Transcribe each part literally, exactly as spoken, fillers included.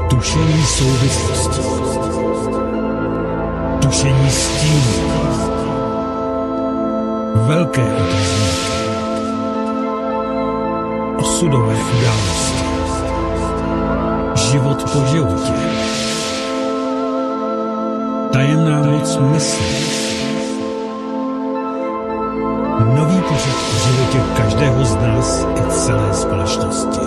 Tušení souvislosti. Tušení stínů. Velké otazníky. Osudové události. Život po životě. Tajemná moc mysli. Nový pořad v životě každého z nás i celé společnosti.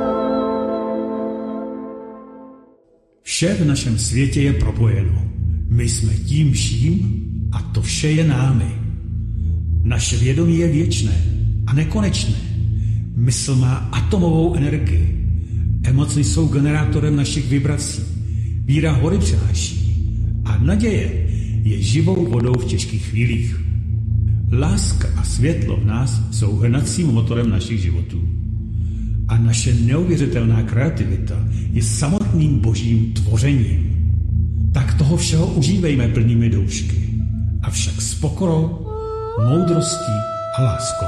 Vše v našem světě je propojeno. My jsme tím vším a to vše je námi. Naše vědomí je věčné a nekonečné. Mysl má atomovou energii. Emoce jsou generátorem našich vibrací. Víra hory přináší a naděje je živou vodou v těžkých chvílích. Láska a světlo v nás jsou hnacím motorem našich životů. A naše neuvěřitelná kreativita je samotným božím tvořením. Tak toho všeho užívejme plnými doušky, avšak s pokorou, moudrostí a láskou.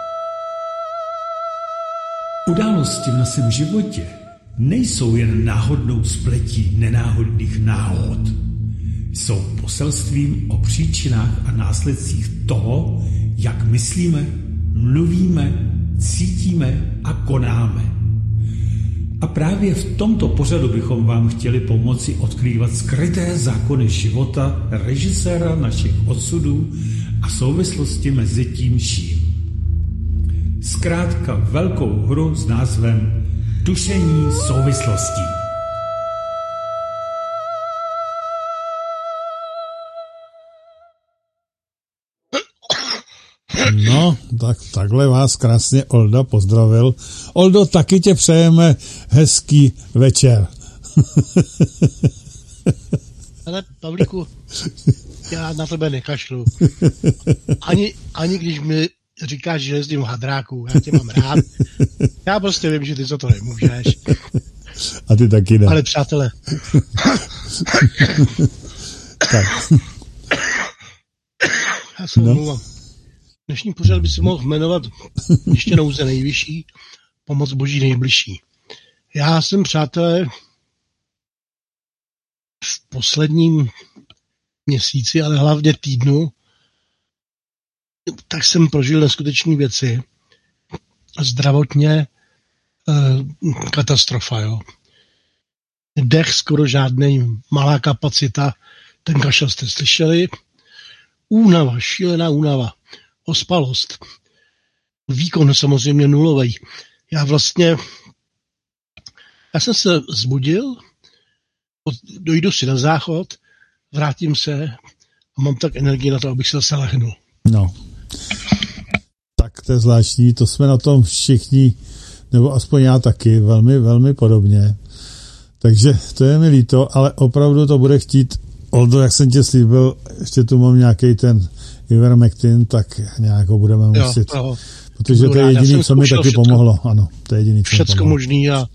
Události v našem životě nejsou jen náhodnou spletí nenáhodných náhod. Jsou poselstvím o příčinách a následcích toho, jak myslíme, mluvíme, cítíme a konáme. A právě v tomto pořadu bychom vám chtěli pomoci odkrývat skryté zákony života režiséra našich osudů a souvislosti mezi tím vším. Zkrátka velkou hru s názvem Tušení souvislostí. No, tak takhle vás krásně Olda pozdravil. Oldo, taky tě přejeme hezký večer. Ale Pavlíku, já na tebe nekašlu. Ani, ani když mi říkáš, že jezdím v hadráku, já tě mám rád. Já prostě vím, že ty za to nemůžeš. A ty taky ne. Ale přátelé. Tak. Já se omlouvám. No. Dnešní pořad by se mohl jmenovat ještě nouze nejvyšší, pomoc boží nejbližší. Já jsem, přátelé, v posledním měsíci, ale hlavně týdnu, tak jsem prožil neskutečné věci. Zdravotně eh, katastrofa, jo. Dech skoro žádný, malá kapacita, ten kašel jste slyšeli. Únava, šílená únava. Ospalost. Výkon samozřejmě nulový. Já vlastně, já jsem se zbudil, dojdu si na záchod, vrátím se a mám tak energii na to, abych se zase lehnul. No. Tak to je zvláštní, to jsme na tom všichni, nebo aspoň já taky, velmi, velmi podobně. Takže to je mi líto, ale opravdu to bude chtít, Oldo, jak jsem tě slíbil, ještě tu mám nějaký ten Ivermectin, tak nějak ho budeme muset. Jo, protože to je jediný, co mi taky všecko, pomohlo. Ano, to je jediný, co mi všecko možný a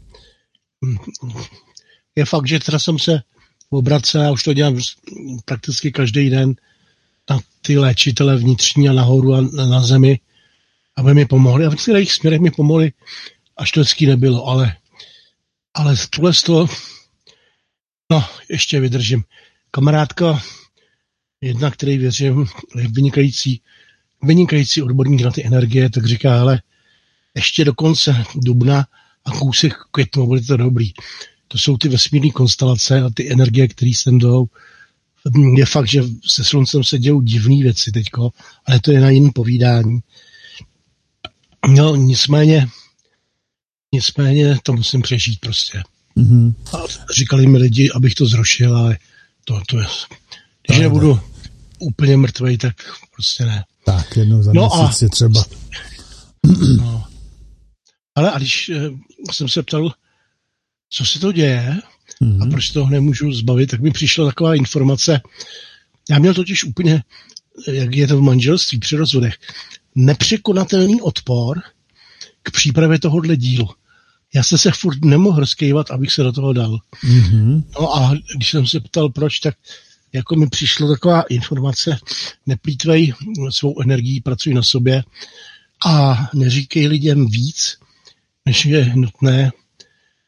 je fakt, že teda jsem se obracel, já už to dělám prakticky každý den na ty léčitele vnitřní a nahoru a na zemi, aby mi pomohli. A v některých směrech mi pomohli, až to vždycky nebylo, ale ale tohle z toho, no, ještě vydržím. Kamarádka, jedna, který věřím, je vynikající, vynikající odborník na ty energie, tak říká, hele, ještě do konce dubna a kousek květnu, bude to dobrý. To jsou ty vesmírné konstelace a ty energie, které sem jdou. Je fakt, že se sluncem se dějou divné věci teďko, ale to je na jiné povídání. No, nicméně, nicméně to musím přežít prostě. Mm-hmm. A říkali mi lidi, abych to zrušil, ale to, to je... Když tak, nebudu tak. úplně mrtvej, tak prostě ne. Tak, jednou za no měsíc je třeba. No. Ale a když eh, jsem se ptal, co se to děje mm-hmm. a proč toho nemůžu zbavit, tak mi přišla taková informace. Já měl totiž úplně, jak je to v manželství při rozvodech, nepřekonatelný odpor k přípravě tohohle dílu. Já jsem se furt nemohl rozkývat, abych se do toho dal. Mm-hmm. No a když jsem se ptal, proč, tak jako mi přišla taková informace, neplýtvej svou energií, pracuj na sobě a neříkej lidem víc, než je nutné,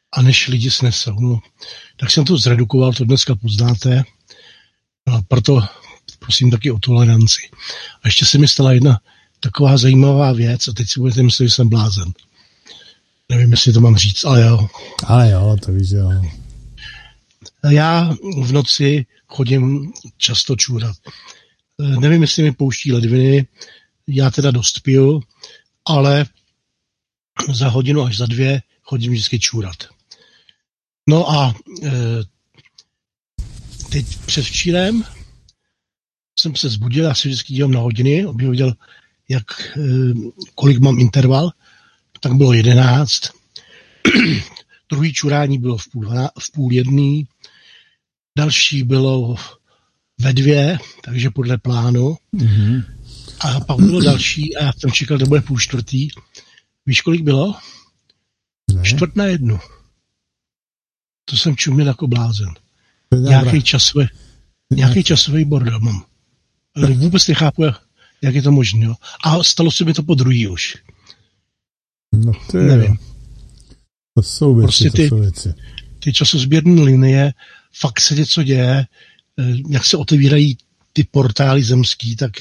a než lidi snesou. No, tak jsem to zredukoval, to dneska poznáte. No, proto prosím taky o toleranci. A ještě se mi stala jedna taková zajímavá věc a teď si budete myslet, že jsem blázen. Nevím, jestli to mám říct, ale jo. Ale jo, to víš, jo. Já v noci chodím často čůrat. Nevím, jestli mi pouští ledviny, já teda dost piju, ale za hodinu až za dvě chodím vždycky čůrat. No a e, teď předvčírem jsem se zbudil, já si vždycky dívám na hodiny, abych viděl, jak, e, kolik mám interval, tak bylo jedenáct. Druhý čurání bylo v půl, v půl jedný, další bylo ve dvě, takže podle plánu. Mm-hmm. A pak bylo další a já jsem čekal, že bude půl čtvrtý. Víš, kolik bylo? Ne. Čtvrt na jednu. To jsem čuměl jako blázen. Nějaký časový, nějaký časový bordel mám. Ale vůbec nechápu, jak je to možné. A stalo se mi to po druhý už. No to je, nevím. To jsou věci, prostě ty, to jsou věci. Ty časozběrné linie, fakt se něco děje, jak se otevírají ty portály zemský, tak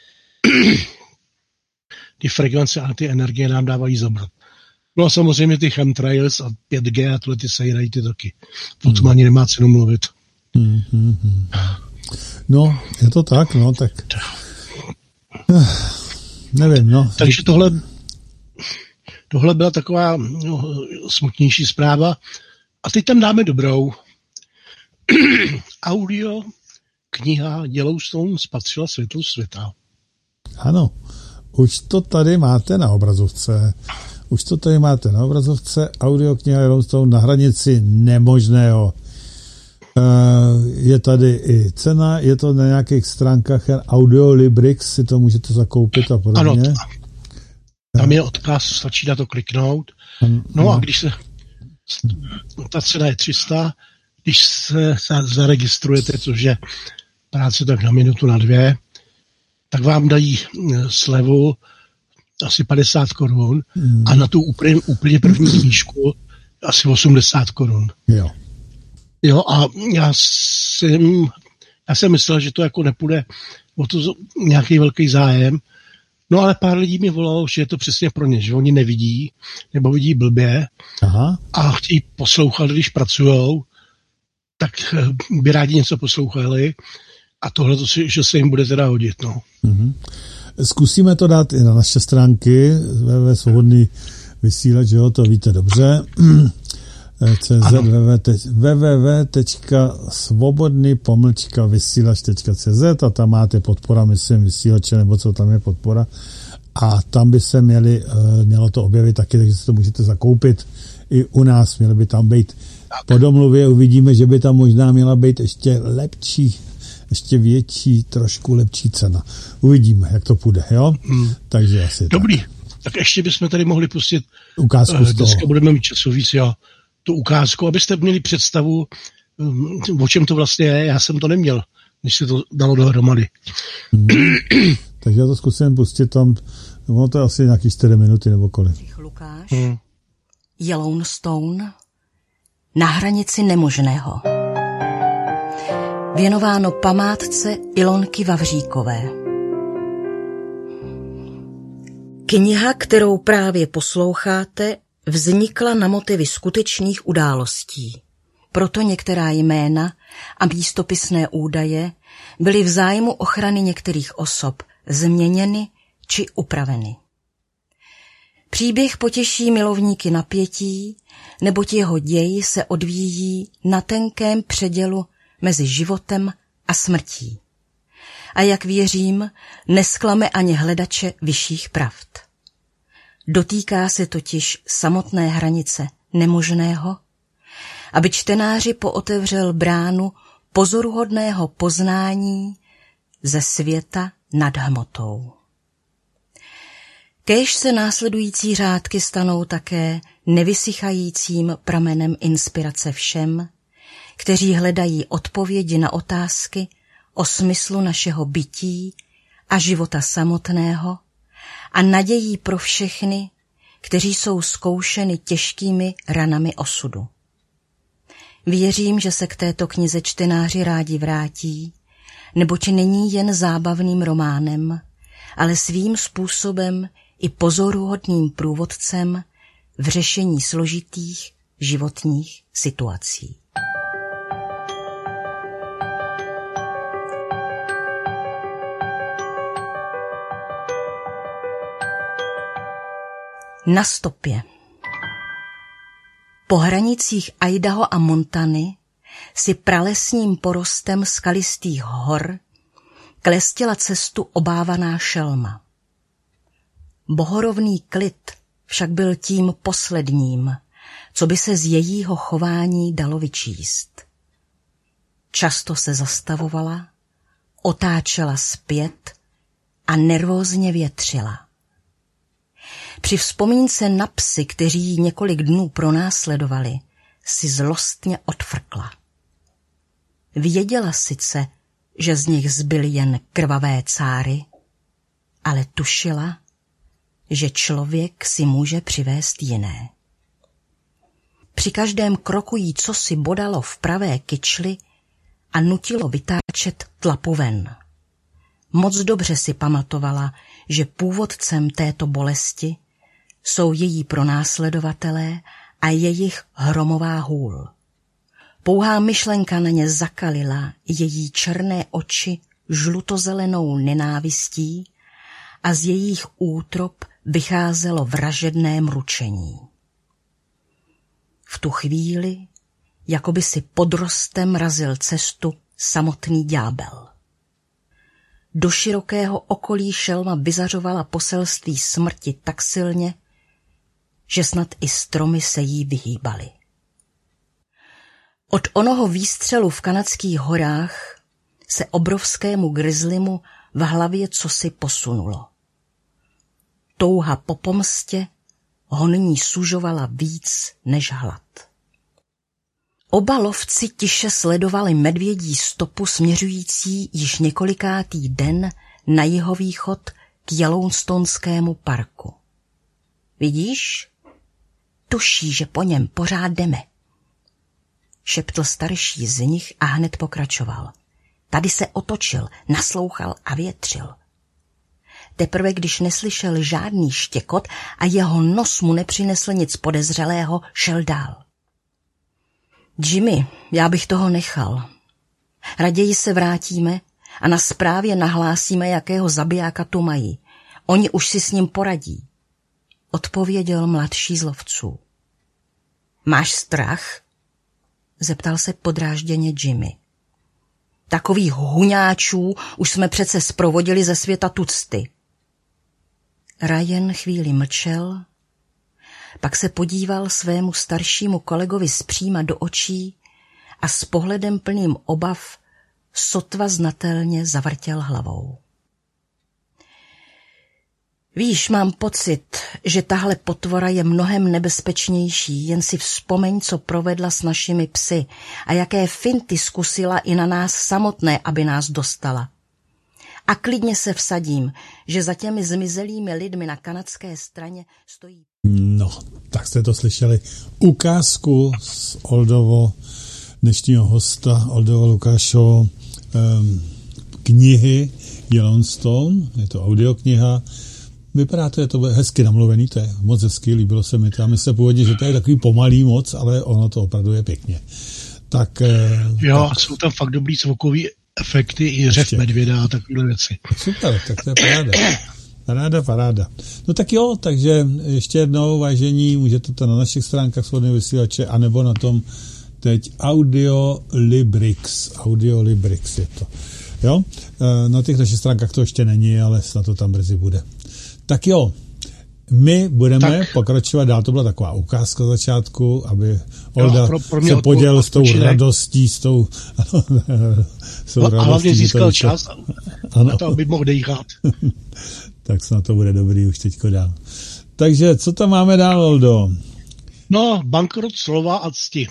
ty frekvence a ty energie nám dávají zabrat. No a samozřejmě ty chemtrails a pět G a tohle ty sejrají ty taky. O tom ani nemá cenu mluvit. Hmm, hmm, hmm. No, je to tak, no, tak nevím, no. Takže tohle tohle byla taková no, smutnější zpráva. A teď tam dáme dobrou. Audio kniha Yellowstone spatřila světlo světa. Ano, už to tady máte na obrazovce. Už to tady máte na obrazovce. Audiokniha Yellowstone na hranici nemožného. Je tady i cena, je to na nějakých stránkách Audiolibrix, si to můžete zakoupit a podobně. Ano, tam je odkaz, stačí na to kliknout. No a když se ta cena je tři sta, když se zaregistrujete, což je práce tak na minutu, na dvě, tak vám dají slevu asi padesát korun mm. a na tu úplně, úplně první knížku asi osmdesát korun. Jo. Jo, a já jsem, já jsem myslel, že to jako nepůjde o to nějaký velký zájem, no ale pár lidí mi volalo, že je to přesně pro ně, že oni nevidí, nebo vidí blbě. Aha. A chtějí poslouchat, když pracujou, tak by rádi něco poslouchali a tohle, že se jim bude teda hodit. No. Mm-hmm. Zkusíme to dát i na naše stránky ve Svobodný vysílač, že jo, to víte dobře. cz www tečka svobodný pomlčka vysílač tečka cz a tam máte podpora, myslím, vysílače, nebo co tam je podpora. A tam by se měli, mělo to objevit taky, takže si to můžete zakoupit i u nás. Měly by tam být po domluvě, uvidíme, že by tam možná měla být ještě lepší, ještě větší, trošku lepší cena. Uvidíme, jak to půjde, jo? Hmm. Takže asi dobrý. Tak. Tak ještě bychom tady mohli pustit ukázku z toho. Dneska budeme mít času víc, jo, tu ukázku, abyste měli představu, o čem to vlastně je. Já jsem to neměl, než se to dalo dohromady. Hmm. Takže já to zkusím pustit tam, no to je asi nějaký čtyři minuty nebo kolik. Lukáš, hmm. Yellowstone, na hranici nemožného. Věnováno památce Ilonky Vavříkové. Kniha, kterou právě posloucháte, vznikla na motivy skutečných událostí. Proto některá jména a místopisné údaje byly v zájmu ochrany některých osob změněny či upraveny. Příběh potěší milovníky napětí, neboť jeho děj se odvíjí na tenkém předělu mezi životem a smrtí. A jak věřím, nesklame ani hledače vyšších pravd. Dotýká se totiž samotné hranice nemožného, aby čtenáři pootevřel bránu pozoruhodného poznání ze světa nad hmotou. Kéž se následující řádky stanou také nevysychajícím pramenem inspirace všem, kteří hledají odpovědi na otázky o smyslu našeho bytí a života samotného a nadějí pro všechny, kteří jsou zkoušeni těžkými ranami osudu. Věřím, že se k této knize čtenáři rádi vrátí, neboť není jen zábavným románem, ale svým způsobem i pozoruhodným průvodcem v řešení složitých životních situací. Na stopě. Po hranicích Idaho a Montany si pralesním porostem skalistých hor klestila cestu obávaná šelma. Bohorovný klid však byl tím posledním, co by se z jejího chování dalo vyčíst. Často se zastavovala, otáčela zpět a nervózně větřila. Při vzpomínce na psy, kteří ji několik dnů pronásledovali, si zlostně odfrkla. Věděla sice, že z nich zbyly jen krvavé cáry, ale tušila, že člověk si může přivést jiné. Při každém kroku jí cosi bodalo v pravé kyčli a nutilo vytáčet tlapu ven. Moc dobře si pamatovala, že původcem této bolesti jsou její pronásledovatelé a jejich hromová hůl. Pouhá myšlenka na ně zakalila její černé oči žlutozelenou nenávistí a z jejich útrop vycházelo vražedné mručení. V tu chvíli, jako by si pod rostem razil cestu samotný ďábel. Do širokého okolí šelma vyzařovala poselství smrti tak silně, že snad i stromy se jí vyhýbaly. Od onoho výstřelu v kanadských horách se obrovskému grizzlymu v hlavě cosi posunulo. Touha po pomstě ho nyní sužovala víc než hlad. Oba lovci tiše sledovali medvědí stopu směřující již několikátý den na jihovýchod k Yellowstoneskému parku. Vidíš? Tuší, že po něm pořád jdeme, šeptl starší z nich a hned pokračoval. Tady se otočil, naslouchal a větřil. Teprve když neslyšel žádný štěkot a jeho nos mu nepřinesl nic podezřelého, šel dál. Jimmy, já bych toho nechal. Raději se vrátíme a na správě nahlásíme, jakého zabijáka tu mají. Oni už si s ním poradí, odpověděl mladší z lovců. Máš strach? Zeptal se podrážděně Jimmy. Takových huňáčů už jsme přece zprovodili ze světa tucty. Ryan chvíli mlčel, pak se podíval svému staršímu kolegovi zpříma do očí a s pohledem plným obav sotva znatelně zavrtěl hlavou. Víš, mám pocit, že tahle potvora je mnohem nebezpečnější, jen si vzpomeň, co provedla s našimi psy a jaké finty zkusila i na nás samotné, aby nás dostala. A klidně se vsadím, že za těmi zmizelými lidmi na kanadské straně stojí... No, tak jste to slyšeli. Ukázku z Oldovo, dnešního hosta, Oldovo Lukášovo, um, knihy Yellowstone, je to audiokniha. Vypadá to, je to hezky namluvený, to je moc hezky, líbilo se mi to. A my se původně, že to je takový pomalý moc, ale ono to opravdu je pěkně. Tak, jo, tak. A jsou tam fakt dobrý zvukový efekty i řev medvěda a takovéhle věci. Super, tak to je paráda. Paráda, paráda. No tak jo, takže ještě jednou, vážení, můžete to na našich stránkách Svobodného vysílače, anebo na tom teď Audiolibrix. Audiolibrix je to. Jo, na těch našich stránkách to ještě není, ale snad to tam brzy bude. Tak jo, my budeme tak pokračovat dál, to byla taková ukázka z začátku, aby Olda jo, pro, pro se podělil s tou radostí, s tou, ano, s tou no, radostí. A hlavně získal čas na to, aby mohl dejchat. Tak snad to bude dobrý už teďko dál. Takže, co tam máme dál, Oldo? No, bankrot slova a cti.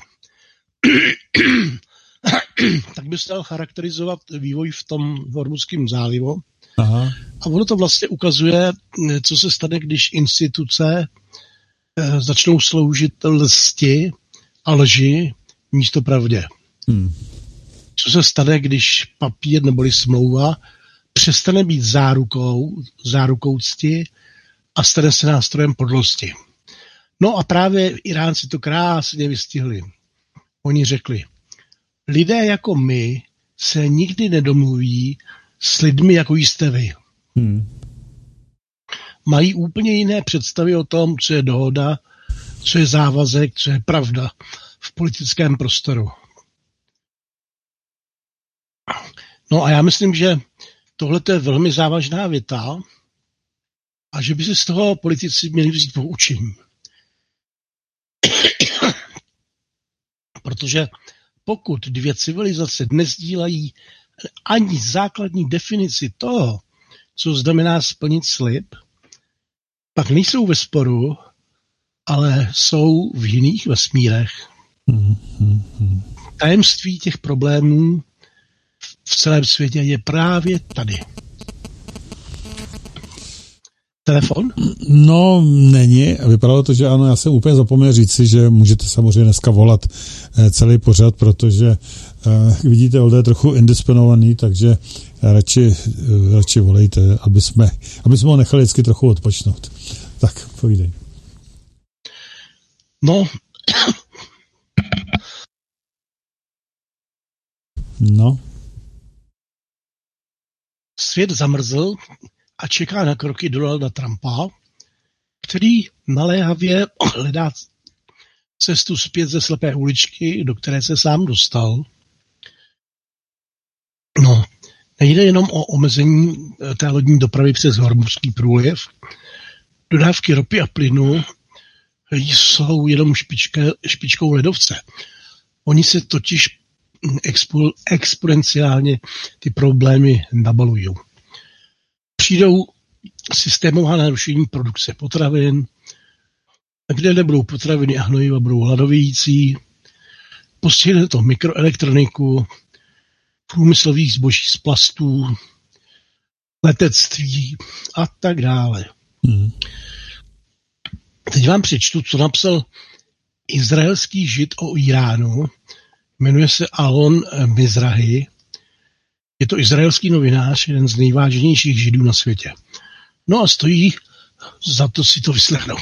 Tak bych chtěl charakterizovat vývoj v tom Hormuzském zálivu. Aha. A ono to vlastně ukazuje, co se stane, když instituce začnou sloužit lsti a lži místo pravdě. Hmm. Co se stane, když papír neboli smlouva přestane být zárukou, zárukou cti a stane se nástrojem podlosti? No a právě Iránci to krásně vystihli. Oni řekli, lidé jako my se nikdy nedomluví s lidmi, jako jste vy. Hmm. Mají úplně jiné představy o tom, co je dohoda, co je závazek, co je pravda v politickém prostoru. No a já myslím, že tohle je velmi závažná věta a že by si z toho politici měli vzít poučení. Protože pokud dvě civilizace nezdílají ani základní definici toho, co znamená splnit slib, pak nejsou ve sporu, ale jsou v jiných vesmírech. Tajemství těch problémů v celém světě je právě tady. Telefon? No, není. Vypadalo to, že ano, já jsem úplně zapomněl říci, že můžete samozřejmě dneska volat celý pořad, protože uh, vidíte, Olda je trochu indisponovaný, takže radši, radši volejte, aby jsme, aby jsme ho nechali vždycky trochu odpočnout. Tak, povídej. No. No. Svět zamrzl a čeká na kroky Donalda Trumpa, který naléhavě hledá cestu zpět ze slepé uličky, do které se sám dostal. No, nejde jenom o omezení té lodní dopravy přes Hormuzský průliv. Dodávky ropy a plynu jsou jenom špičke, špičkou ledovce. Oni se totiž expo, exponenciálně ty problémy nabalují. Přijdou systémová narušení produkce potravin, kde nebudou potraviny a hnojiva, budou hladovějící, postihne to mikroelektroniku, průmyslových zboží z plastů, letectví a tak dále. Hmm. Teď vám přečtu, co napsal izraelský žid o Iránu. Jmenuje se Alon Mizrahi. Je to izraelský novinář, jeden z nejvážnějších židů na světě. No a stojí za to si to vyslechnout.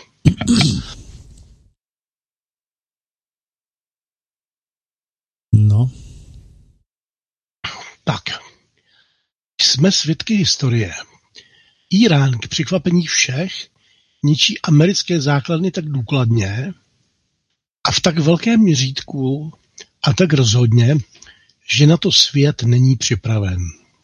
No. Tak. Jsme svědky historie. Irán k překvapení všech ničí americké základny tak důkladně a v tak velkém měřítku a tak rozhodně, že na to svět není připraven.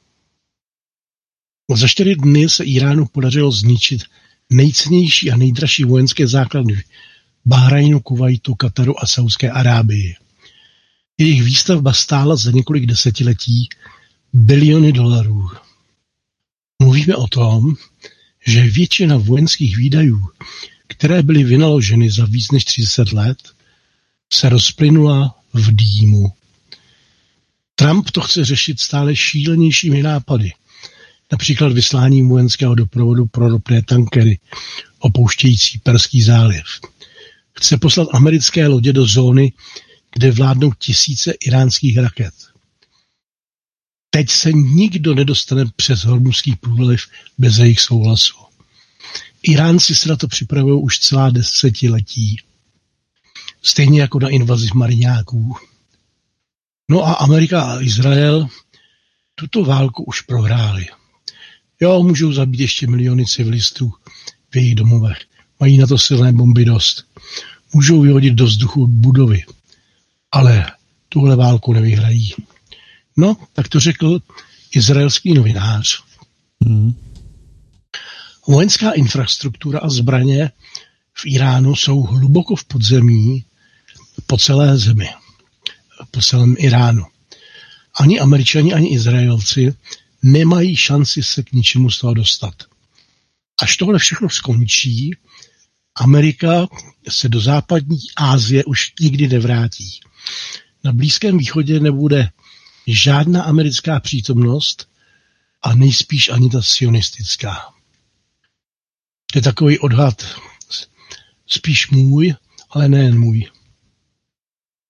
Za čtyři dny se Iránu podařilo zničit nejcennější a nejdražší vojenské základny Bahrajnu, Kuvajtu, Kataru a Saudské Arábii. Jejich výstavba stála za několik desetiletí biliony dolarů. Mluvíme o tom, že většina vojenských výdajů, které byly vynaloženy za víc než třicet let, se rozplynula v dýmu. Trump to chce řešit stále šílenějšími nápady, například vysláním vojenského doprovodu pro ropné tankery opouštějící Perský záliv. Chce poslat americké lodě do zóny, kde vládnou tisíce iránských raket. Teď se nikdo nedostane přes Hormuzský průliv bez jejich souhlasu. Iránci se na to připravují už celá desetiletí. Stejně jako na invazi mariňáků. No a Amerika a Izrael tuto válku už prohráli. Jo, můžou zabít ještě miliony civilistů v jejich domovech. Mají na to silné bomby dost. Můžou vyhodit do vzduchu budovy. Ale tuhle válku nevyhrají. No, tak to řekl izraelský novinář. Hmm. Vojenská infrastruktura a zbraně v Iránu jsou hluboko v podzemí po celé zemi, po celém Iránu. Ani Američani, ani Izraelci nemají šanci se k ničemu z toho dostat. Až tohle všechno skončí, Amerika se do západní Asie už nikdy nevrátí. Na Blízkém východě nebude žádná americká přítomnost a nejspíš ani ta sionistická. To je takový odhad spíš můj, ale nejen můj.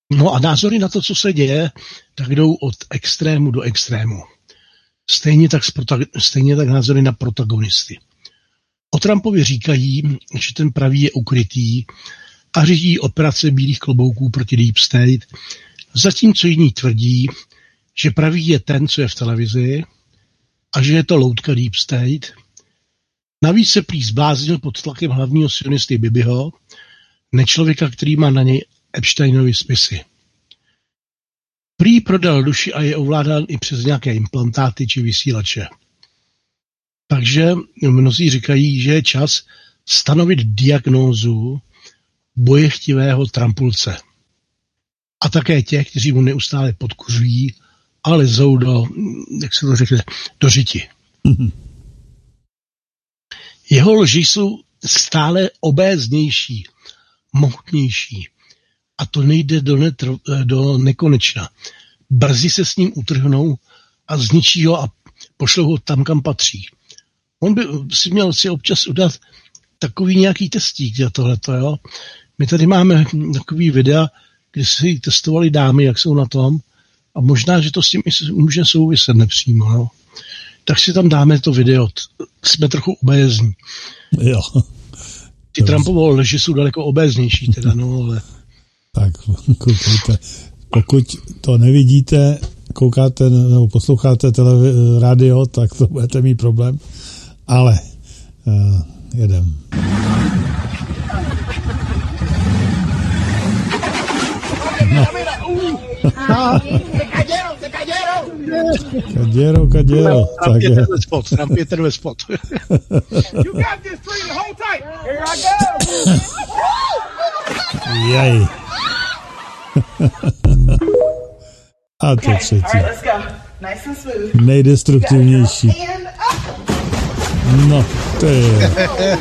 No a názory na to, co se děje, tak jdou od extrému do extrému. Stejně tak, stejně tak názory na protagonisty. O Trumpovi říkají, že ten pravý je ukrytý a řídí operace bílých klobouků proti Deep State, zatímco jiní tvrdí, že pravý je ten, co je v televizi a že je to loutka Deep State. Navíc se prý zbláznil pod tlakem hlavního sionisty Bibiho, nečlověka, který má na něj Epsteinovy spisy. Prý prodal duši a je ovládán i přes nějaké implantáty či vysílače. Takže mnozí říkají, že je čas stanovit diagnózu bojechtivého Trumpulce. A také těch, kteří mu neustále podkuřují a lezou do, jak se to řekne, do řiti. Mm-hmm. Jeho lži jsou stále obéznější, mohutnější. A to nejde do, netr, do nekonečna. Brzy se s ním utrhnou a zničí ho a pošlou ho tam, kam patří. On by si měl si občas udat takový nějaký testík za tohleto, jo. My tady máme takový videa, kde si testovali dámy, jak jsou na tom, a možná, že to s tím může souviset nepřímo, no. Tak si tam dáme to video. Jsme trochu obézní. Jo. Ty Trumpovo lži jsou daleko obéznější teda, no, ale... Tak, koukejte. Pokud to nevidíte, koukáte nebo posloucháte televi- rádio, tak to budete mít problém. Ale uh, jedem. No. Caděro, caděro. Trump je tenhle spot, Trump je tenhle spot. Jaj. A to třetí. Nejdestruktivnější. No, to je...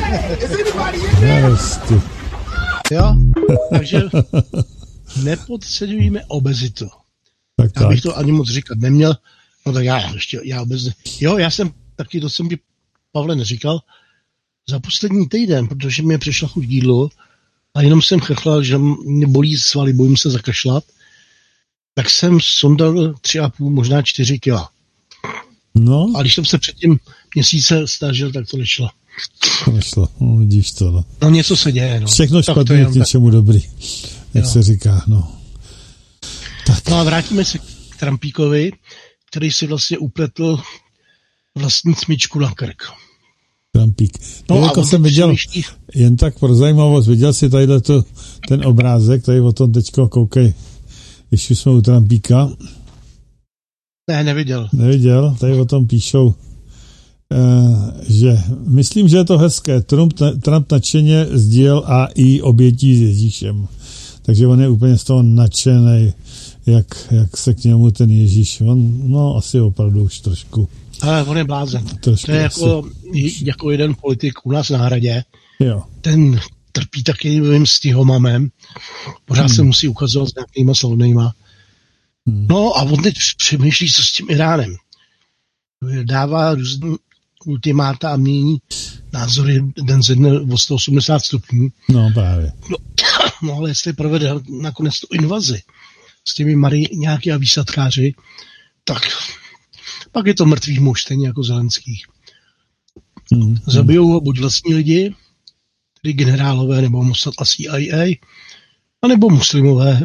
Hezky. Jo, takže nepodceňujeme obezitu. Tak, já tak. bych to ani moc říkat neměl. No tak já ještě, já obezně. Jo, já jsem taky, to jsem by Pavle neříkal, za poslední týden, protože mě přišla chuť jídlo a jenom jsem chrchlal, že mě bolí svaly, bojím se zakašlat, tak jsem sondal tři a půl, možná čtyři kila. No. A když jsem se předtím měsíce snažil, tak to nešlo. To nešlo, no, vidíš to, no. No něco se děje, no. Všechno špatně je k něčemu dobrý, jak jo. se říká, no. Tak. No a vrátíme se k Trumpíkovi, který si vlastně upletl vlastní smyčku na krk. Trumpík. No jako jsem viděl, myští... jen tak pro zajímavost, viděl jsi tady to, ten obrázek, tady o tom teďko koukej, když jsme u Trumpíka. Ne, neviděl. Neviděl, tady o tom píšou, eh, že myslím, že je to hezké. Trump, Trump nadšeně sdílel A I obětí s Ježíšem. Takže on je úplně z toho nadšenej, jak, jak se k němu ten Ježíš, on, no asi opravdu už trošku. Ale on je blázen. Trošku to je jako, jako jeden politik u nás na Hradě. Jo. Ten trpí taky nevím s stihomamem. Pořád hmm. se musí ukazovat s nějakýma slavnýma. Hmm. No a on teď přemýšlí, co s tím Iránem. Dává různý ultimáta a mění názory den ze dne o sto osmdesát stupňů. No právě. No, no ale jestli provede nakonec tu invazi s těmi mariňáky a výsadkáři, tak pak je to mrtvý muž, stejně jako Zelenský. Hmm. Zabijou ho buď vlastní lidi, tedy generálové, nebo Mossad a C I A, anebo muslimové.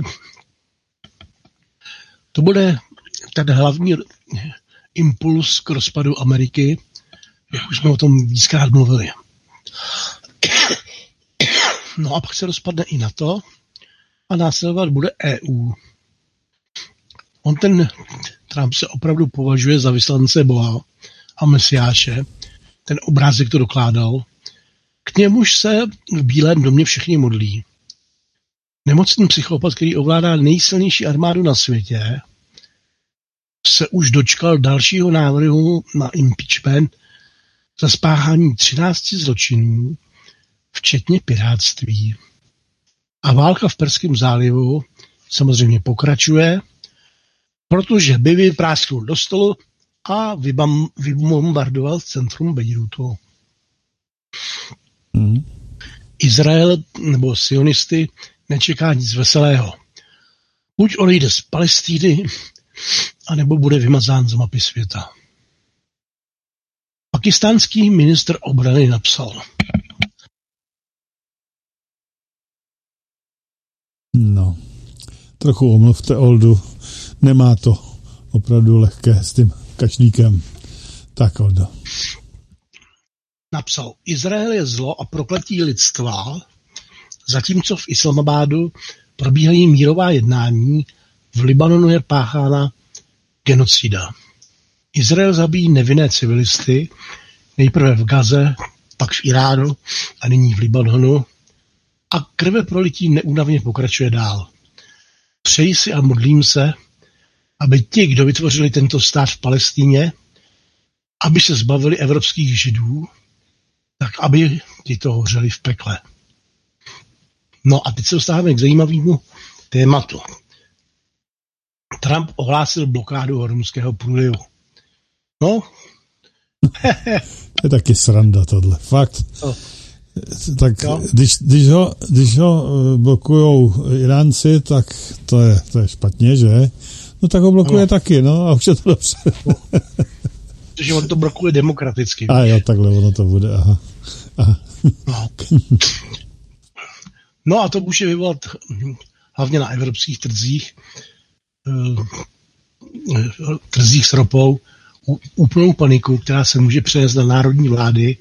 To bude ten hlavní impuls k rozpadu Ameriky, jak už jsme o tom víckrát mluvili. No a pak se rozpadne i NATO a následovat bude E U. On ten Trump se opravdu považuje za vyslance Boha a Mesiáše. Ten obrázek to dokládal. K němuž se v Bílém domě všichni modlí. Nemocný psychopat, který ovládá nejsilnější armádu na světě, se už dočkal dalšího návrhu na impeachment za spáchání třinácti zločinů, včetně pirátství. A válka v Perském zálivu samozřejmě pokračuje, protože by vyprásknul do stolu a vybam, vybombardoval centrum Bejrútu. Hmm. Izrael nebo sionisty nečeká nic veselého. Buď odejde z Palestíny, anebo bude vymazán z mapy světa. Pakistánský ministr obrany napsal. No, trochu omluvte Oldu. Nemá to opravdu lehké s tím kašlíkem. Tak, Oldo. Napsal, Izrael je zlo a prokletí lidstva, zatímco v Islamabádu probíhají mírová jednání, v Libanonu je páchána genocida. Izrael zabíjí nevinné civilisty, nejprve v Gaze, pak v Iránu a nyní v Libanonu a krve prolití neúnavně pokračuje dál. Přeji si a modlím se, aby ti, kdo vytvořili tento stát v Palestíně, aby se zbavili evropských židů, tak aby ti to hořeli v pekle. No a teď se dostáváme k zajímavému tématu. Trump ohlásil blokádu Hormuzského průlivu. No. To je taky sranda tohle. Fakt. No. Tak když, když ho, když ho blokujou Iránci, tak to je, to je špatně, že? No tak ho blokuje no. taky, no a už je to dobře. Protože on to blokuje demokraticky. A jo, takhle ono to bude, aha. aha. No. no a to může vyvolat hlavně na evropských trzích, trzích s ropou, úplnou paniku, která se může přenést na národní vlády,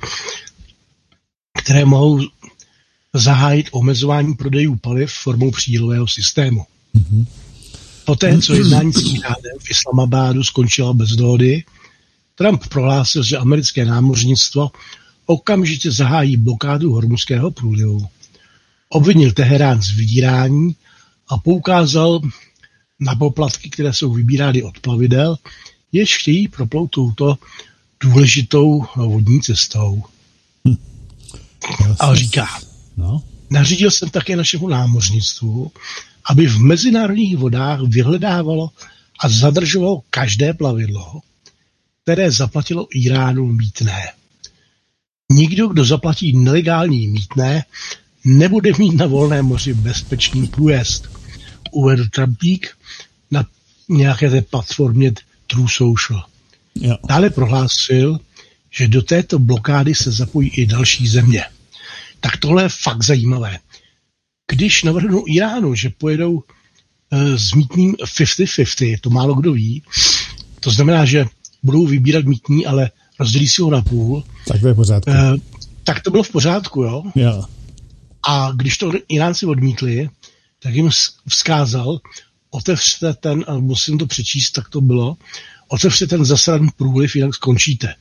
které mohou zahájit omezování prodejů paliv formou přídělového systému. Mm-hmm. Poté, co jednání s Iránem v Islamabádu skončila bez dohody, Trump prohlásil, že americké námořnictvo okamžitě zahájí blokádu Hormuzského průlivu. Obvinil Teherán z vydírání a poukázal na poplatky, které jsou vybírány od plavidel, jež chtějí proplout touto důležitou vodní cestou. Hm. A říká, no. Nařídil jsem také našemu námořnictvu, aby v mezinárodních vodách vyhledávalo a zadržovalo každé plavidlo, které zaplatilo Iránu mýtné. Nikdo, kdo zaplatí nelegální mýtné, nebude mít na volné moři bezpečný průjezd, uvedl Trumpík na nějaké té platformě True Social. Jo. Dále prohlásil, že do této blokády se zapojí i další země. Tak tohle je fakt zajímavé. Když navrhnou Iránu, že pojedou e, s mýtným padesát padesát, to málo kdo ví, to znamená, že budou vybírat mýtní, ale rozdělí si ho na půl. Tak to je v pořádku. E, tak to bylo v pořádku, jo? Jo. A když to Iránci odmítli, tak jim vzkázal, otevřte ten, a musím to přečíst, tak to bylo, otevřte ten zasraný průliv, jinak skončíte.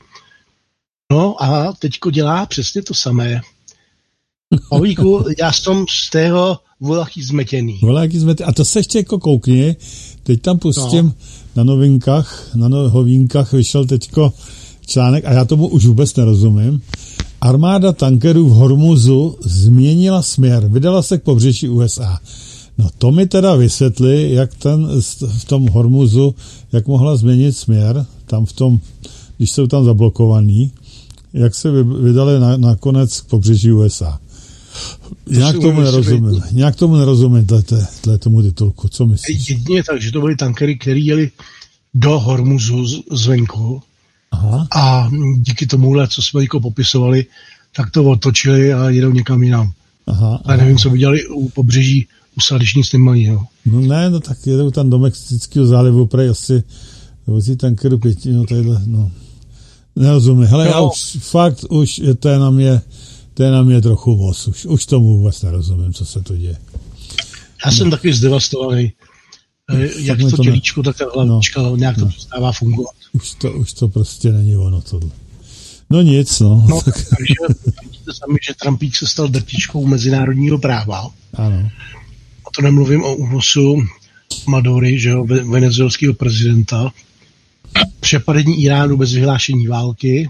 No a teďko dělá přesně to samé. Pavlíku, já jsem z tého voláky zmetěný. Voláky zmetěný. A to se ještě jako koukni, teď tam pustím no. na novinkách, na novinkách vyšel teďko článek a já tomu už vůbec nerozumím. Armáda tankerů v Hormuzu změnila směr, vydala se k pobřeží U S A. No to mi teda vysvětli, jak ten v tom Hormuzu, jak mohla změnit směr, tam v tom, když jsou tam zablokovaný, jak se vydali na, nakonec k pobřeží U S A. Nějak tomu nerozumím. Nějak tomu nerozumím, tle tomu titulku. Co myslíš? Jedině tak, že to byly tankery, které jeli do Hormuzu zvenku. Aha. A díky tomuhle, co jsme jako popisovali, tak to otočili a jedou někam jinam. Aha, a nevím, co by dělali u pobřeží, u když nic nemají. Jo. No ne, no tak jedou tam do Mexického zálivu, prej asi vozí tankeru pěti, no tadyhle, no. Nerozumím. Hele, no. já už, fakt už to je na mě, to je na mě trochu moc. Už, už tomu vůbec nerozumím, co se to děje. Já no. jsem taky zdevastovaný. Jak to, to tělíčko, tak ta hlavička, no, nějak to no. přestává fungovat. Už to, už to prostě není ono tohle. No nic, no. no tak. Takže vidíte sami, že Trumpík se stal drtičkou mezinárodního práva. Ano. A to nemluvím o únosu Madury, že jo, venezuelského prezidenta, přepadení Iránu bez vyhlášení války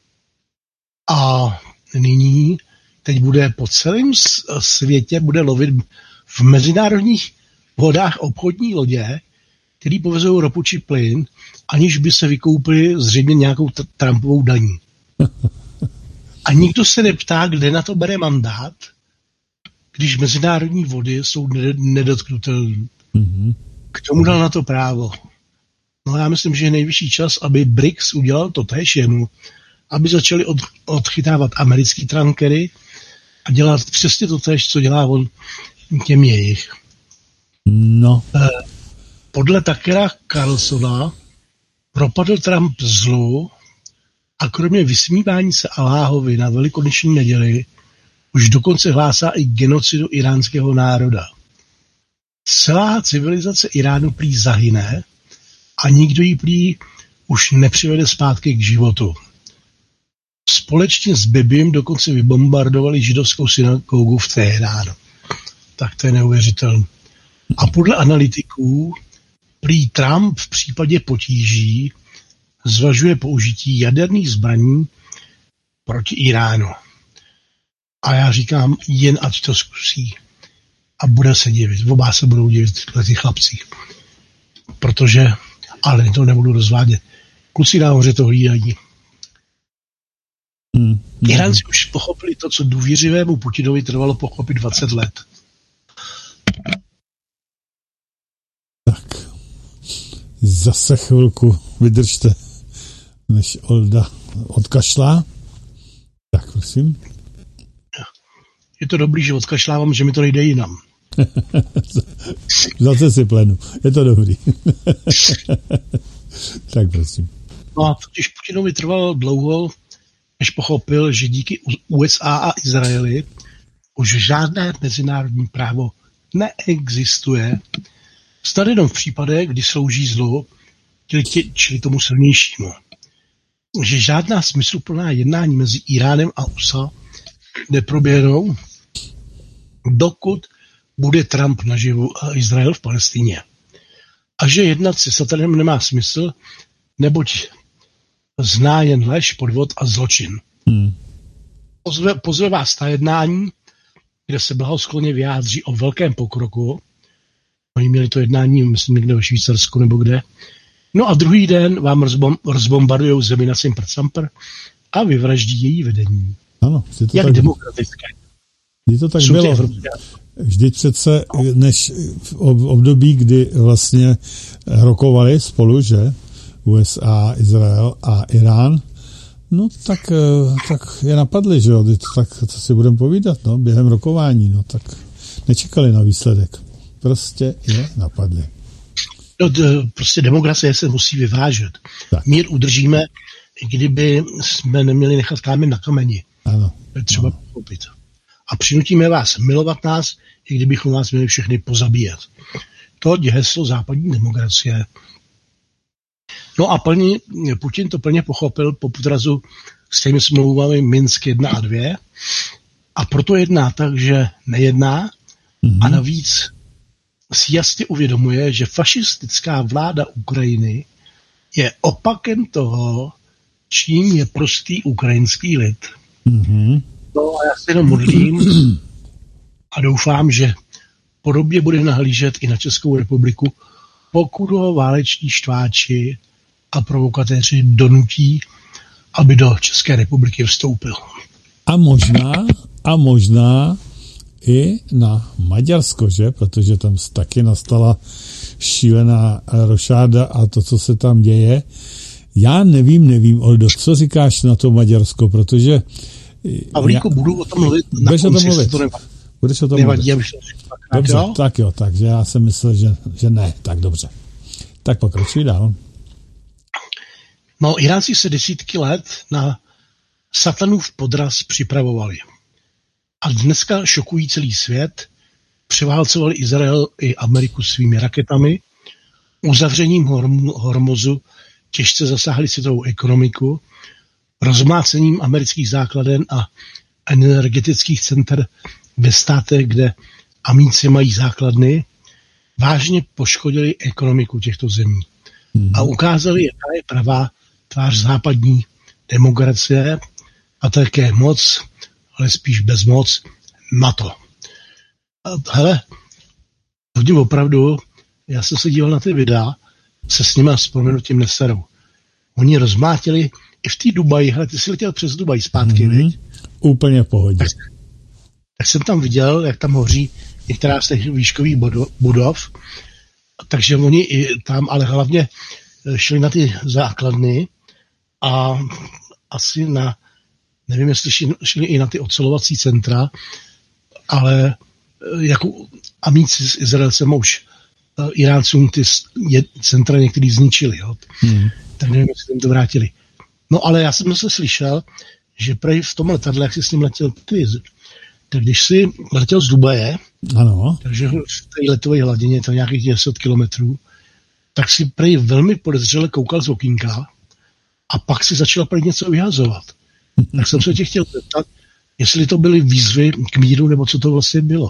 a nyní teď bude po celém světě bude lovit v mezinárodních vodách obchodní lodě, který povezují ropu či plyn, aniž by se vykoupili zřejmě nějakou t- Trumpovou daní. A nikdo se neptá, kde na to bere mandát, když mezinárodní vody jsou nedotknutelné. Mm-hmm. K tomu dal na to právo. No já myslím, že je nejvyšší čas, aby B R I C S udělal to též jemu, aby začali od, odchytávat americký tankery a dělat přesně to též, co dělá on těm jejich. No. Podle Tuckera Carlsona propadl Trump zlu a kromě vysmívání se Alláhovi na velikonoční neděli už dokonce hlásá i genocidu iránského národa. Celá civilizace Iránu prý zahyne a nikdo ji prý už nepřivede zpátky k životu. Společně s Bibim dokonce vybombardovali židovskou synagogu v Teheránu. Tak to je neuvěřitelné. A podle analytiků prý Trump v případě potíží zvažuje použití jaderných zbraní proti Iránu. A já říkám, jen ať to zkusí. A bude se divit. Oba se budou divit ty chlapci. Protože, ale to nebudu rozvádět. Kluci nahoře to hlídají. Hmm. Iránci už pochopili to, co důvěřivému Putinovi trvalo pochopit dvacet let. Tak. Zase chvilku vydržte, než Olda odkašlá. Tak, prosím. Je to dobrý, že odkašlávám, že mi to nejde jinam. Zase si plenu. Je to dobrý. Tak, prosím. No a totiž Putinovi trvalo dlouho, než pochopil, že díky U S A a Izraeli už žádné mezinárodní právo neexistuje. Snad jenom v případech, kdy slouží zlu, čili, čili tomu silnějšímu. Že žádná smysluplná jednání mezi Iránem a U S A neproběhnou, dokud bude Trump naživu a Izrael v Palestině. A že jednat se Satanem nemá smysl, neboť zná jen lež, podvod a zločin. Hmm. Pozve, pozve vás na jednání, kde se blahoskloně vyjádří o velkém pokroku. Oni měli to jednání, myslím, někde ve Švýcarsku nebo kde. No a druhý den vám rozbom, rozbombardujou zemi na Simpr-Sampr a vyvraždí její vedení. Ano, to jak tak, demokratické. Kdy to tak bylo? Vždyť přece, než v období, kdy vlastně rokovali spolu, že U S A, Izrael a Irán, no tak, tak je napadli, že jo, tak co si budeme povídat, no, během rokování, no tak nečekali na výsledek. Prostě je napadli. No, prostě demokracie se musí vyvážet. Tak. Mír udržíme, i kdyby jsme neměli nechat kámen na kameni. Ano. To je třeba pochopit. A přinutíme vás milovat nás, i kdybychom vás měli všechny pozabíjet. To je heslo západní demokracie. No a plně, Putin to plně pochopil po podrazu s těmi smlouvami Minsk jedna a dvě a proto jedná tak, že nejedná mm-hmm. a navíc si jasně uvědomuje, že fašistická vláda Ukrajiny je opakem toho, čím je prostý ukrajinský lid. Mm-hmm. No a já se jenom modlím a doufám, že podobně bude nahlížet i na Českou republiku, pokud ho váleční štváči a provokatéři donutí, aby do České republiky vstoupil. A možná, a možná i na Maďarsko, že? Protože tam taky nastala šílená rošáda a to, co se tam děje. Já nevím, nevím, Oldo, co říkáš na to Maďarsko, protože... Pavlíku, já... budu o tom mluvit na Budeš konci, o tom mluvit. To nevadí. Budeš o tom nevadí, mluvit. Tak, dobře, jo? tak jo, takže já jsem myslel, že, že ne, tak dobře. Tak pokračuj dál. No, Iránci se desítky let na satanův podraz připravovali. A dneska šokují celý svět, převálcovali Izrael i Ameriku svými raketami, uzavřením Hormuzu těžce zasáhli světovou ekonomiku, rozmácením amerických základen a energetických center ve státech, kde amíci mají základny, vážně poškodili ekonomiku těchto zemí. Mm. A ukázali, jaká je pravá tvář západní demokracie a také moc, ale spíš bezmoc NATO. A hele, hodně opravdu, já jsem se díval na ty videa, se s nima s proměnutím neserou. Oni rozmátili i v té Dubaji, hele, ty jsi letěl přes Dubaj zpátky, mm-hmm. viď? Úplně v pohodě. Tak, tak jsem tam viděl, jak tam hoří některá z těch výškových budov Takže oni i tam, ale hlavně šli na ty základny a asi na, nevím, jestli šli i na ty ocelovací centra, ale jako amíci s Izraelcem už Iráncům ty centra některý zničili, jo. Hmm. Tak nevím, jestli jim to vrátili. No ale já jsem se slyšel, že prej v tom letadle, jak jsi s ním letěl ty, tak když jsi letěl z Dubaje, ano. Takže v té letové hladině, to nějakých deset kilometrů, tak si prej velmi podezřele koukal z okýnka a pak si začal prej něco vyhazovat. Tak jsem se tě chtěl zeptat, jestli to byly výzvy k míru, nebo co to vlastně bylo.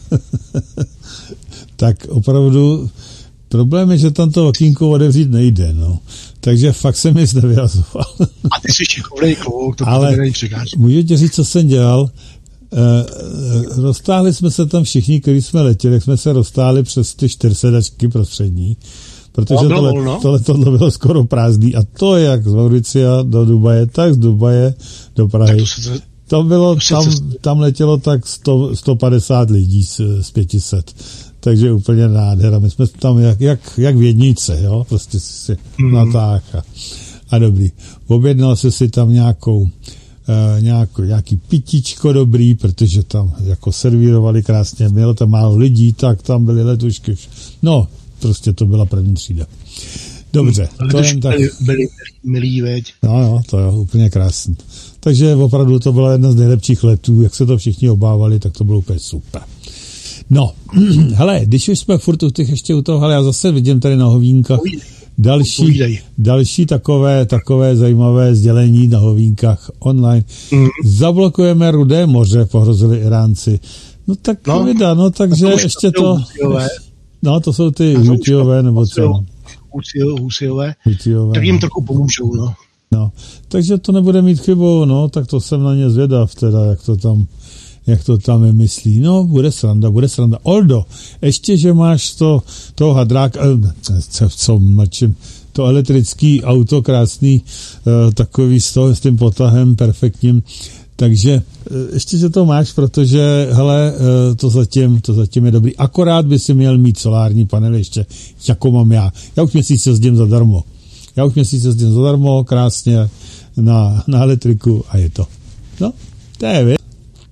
Tak opravdu problém je, že tam to okýnko otevřít nejde, no. Takže fakt jsem nic nevyhazoval. A ty jsi šikovnej kluk, to ale není překážka. Můžu ti říct, co jsem dělal? E, roztáhli jsme se tam všichni, kteří jsme letěli, jsme se roztáhli přes ty čtyřsedačky prostřední, protože no, tohle, no. tohle, tohle bylo skoro prázdný a to jak z Mauricia do Dubaje, tak z Dubaje do Prahy. To, se, to bylo, to tam, se... tam letělo tak sto, sto padesát lidí z, z pět set. Takže úplně nádhera. My jsme tam jak, jak, jak vědnice, jo, prostě si mm. natáh a, a dobrý. Objednal se si tam nějakou, uh, nějakou, nějaký pitíčko dobrý, protože tam jako servírovali krásně, mělo tam málo lidí, tak tam byly letušky. No, prostě to byla první třída. Dobře. Mm, to jen tak... byli, byli milí, veď. No, no, to je úplně krásný. Takže opravdu to byla jedna z nejlepších letů, jak se to všichni obávali, tak to bylo úplně super. No, hele, když už jsme furt u těch ještě u toho, hele, já zase vidím tady na Hovínkách další, další takové, takové zajímavé sdělení na Hovínkách online. Mm. Zablokujeme Rudé moře, pohrozili Iránci. No tak no, vida, no takže to ještě to... Husijové. No, to jsou ty Husijové, nebo co? Husijové, tak jim trochu pomůžou, no. No, takže to nebude mít chybu, no, tak to jsem na ně zvědav, teda, jak to tam... jak to tam je myslí. No, bude sranda, bude sranda. Oldo, ještě, že máš to, toho hadráka, co, co mlčím, to elektrický auto, krásný, uh, takový s, toho, s tím potahem perfektním, takže uh, ještě, že to máš, protože, hele, uh, to zatím, to zatím je dobrý. Akorát by si měl mít solární panely ještě, jako mám já. Já už měsíc jezdím zadarmo. Já už měsíc jezdím zadarmo, krásně, na, na elektriku a je to. No, to je věc.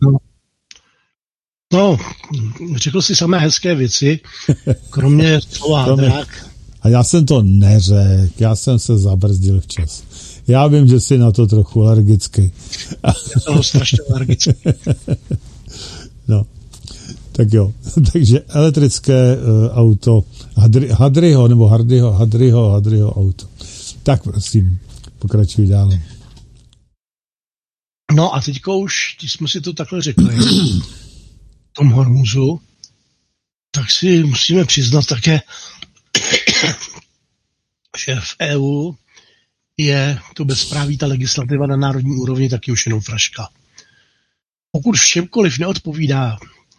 No, řekl si samé hezké věci, kromě slova hadrák. A já jsem to neřekl, já jsem se zabrzdil včas. Já vím, že jsi na to trochu alergický. Já jsem strašně alergický. No, tak jo. Takže elektrické uh, auto Hadry, Hadryho, nebo Hardyho, Hadryho, Hadryho auto. Tak prosím, pokračuj dál. No a teďka už, když jsme si to takhle řekli, tom Hormuzu, tak si musíme přiznat také, že v E U je to bezpráví, ta legislativa na národní úrovni taky už jenom fraška. Pokud všemkoliv neodpovídá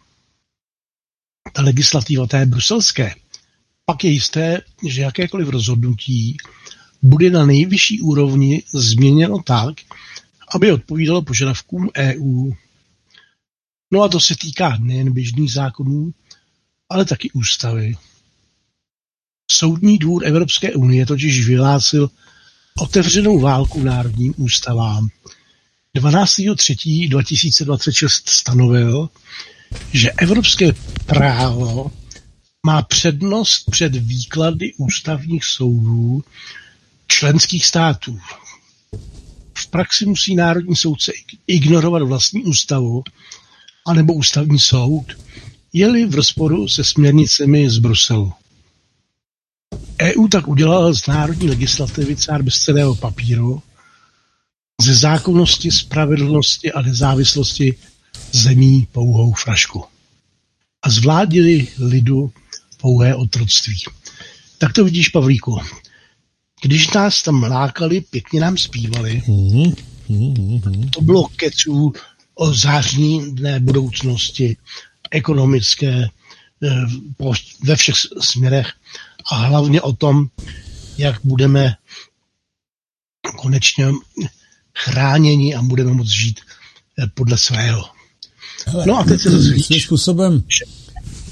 ta legislativa té bruselské, pak je jisté, že jakékoliv rozhodnutí bude na nejvyšší úrovni změněno tak, aby odpovídalo požadavkům E U. No a to se týká nejen běžných zákonů, ale taky ústavy. Soudní dvůr Evropské unie totiž vyhlásil otevřenou válku národním ústavám. dvanáctého třetího dva tisíce dvacet šest stanovil, že evropské právo má přednost před výklady ústavních soudů členských států. V praxi musí národní soudce ignorovat vlastní ústavu anebo ústavní soud, je-li v rozporu se směrnicemi z Bruselu. E U tak udělala z národní legislativy cár bezcenného papíru, ze zákonnosti, spravedlnosti a nezávislosti zemí pouhou frašku. A zvládili lidu pouhé otroctví. Tak to vidíš, Pavlíku. Když nás tam lákali, pěkně nám zpívali, mm-hmm. Mm-hmm. to bylo keců o zářní dné budoucnosti, ekonomické, ve všech směrech a hlavně o tom, jak budeme konečně chráněni a budeme moct žít podle svého. Hele, no a teď se zase svým způsobem,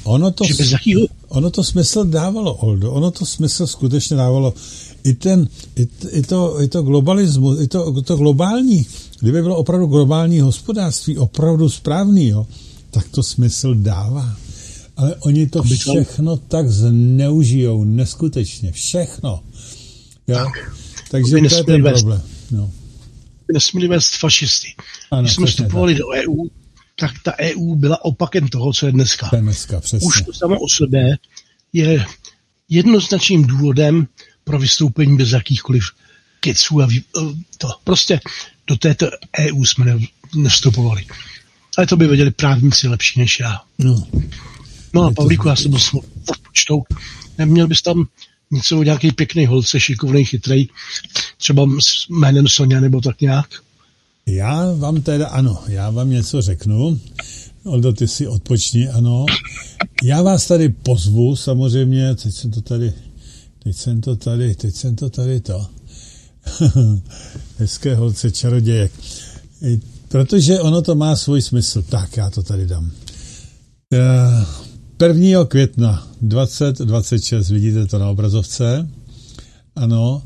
Ono to, bez jakýho... ono to smysl dávalo, Oldo, ono to smysl skutečně dávalo. I, ten, i, i, to, i to globalismus, i to, to globální, kdyby bylo opravdu globální hospodářství, opravdu správný, jo, tak to smysl dává. Ale oni to všechno tak zneužijou, neskutečně, všechno. Jo? Tak, takže to je ten vést, problém. No. Nesměli vést fašisty. Ano, když jsme vstupovali do E U, tak ta E U byla opakem toho, co je dneska. To je dneska, přesně. Už to samo o sobě je jednoznačným důvodem pro vystoupení bez jakýchkoliv keců a vý... to. Prostě do této E U jsme nevstupovali. Ale to by věděli právníci lepší než já. No, no a Pavlíku, já jsem byl počtou. Neměl bys tam něco o nějaký pěkný holce, šikovnej, chytrej, třeba s jménem Sonja nebo tak nějak? Já vám teda, ano, já vám něco řeknu. Oldo, ty si odpočni, ano. Já vás tady pozvu, samozřejmě, teď jsem to tady, teď jsem to tady, teď jsem to tady to. Hezké holce čarodějek. Protože ono to má svůj smysl. Tak, já to tady dám. prvního května dvacet dvacet šest, vidíte to na obrazovce, ano,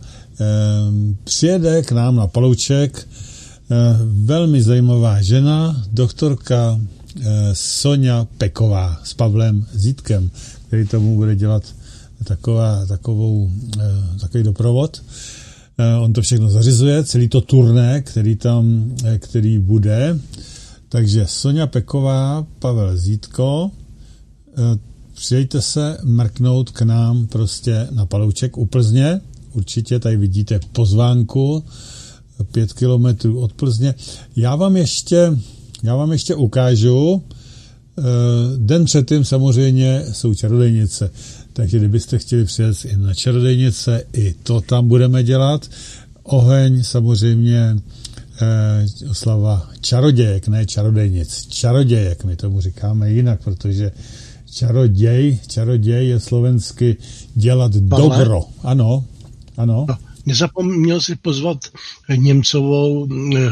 přijede k nám na Palouček velmi zajímavá žena, doktorka Sonja Peková s Pavlem Zítkem, který tomu bude dělat taková, takovou, takový doprovod. On to všechno zařizuje, celý to turné, který tam, který bude. Takže Sonja Peková, Pavel Zítko, přijďte se mrknout k nám prostě na Palouček u Plzně. Určitě tady vidíte pozvánku, pět kilometrů od Plzně. Já vám ještě, já vám ještě ukážu, den předtím samozřejmě jsou čarodejnice. Takže kdybyste chtěli přijet i na čarodejnice, i to tam budeme dělat. Oheň samozřejmě eh, oslava čarodějek, ne čarodejnic. Čarodějek, my tomu říkáme jinak, protože čaroděj, čaroděj je slovensky dělat Pavle? Dobro. Ano, ano. No, nezapomněl si pozvat Němcovou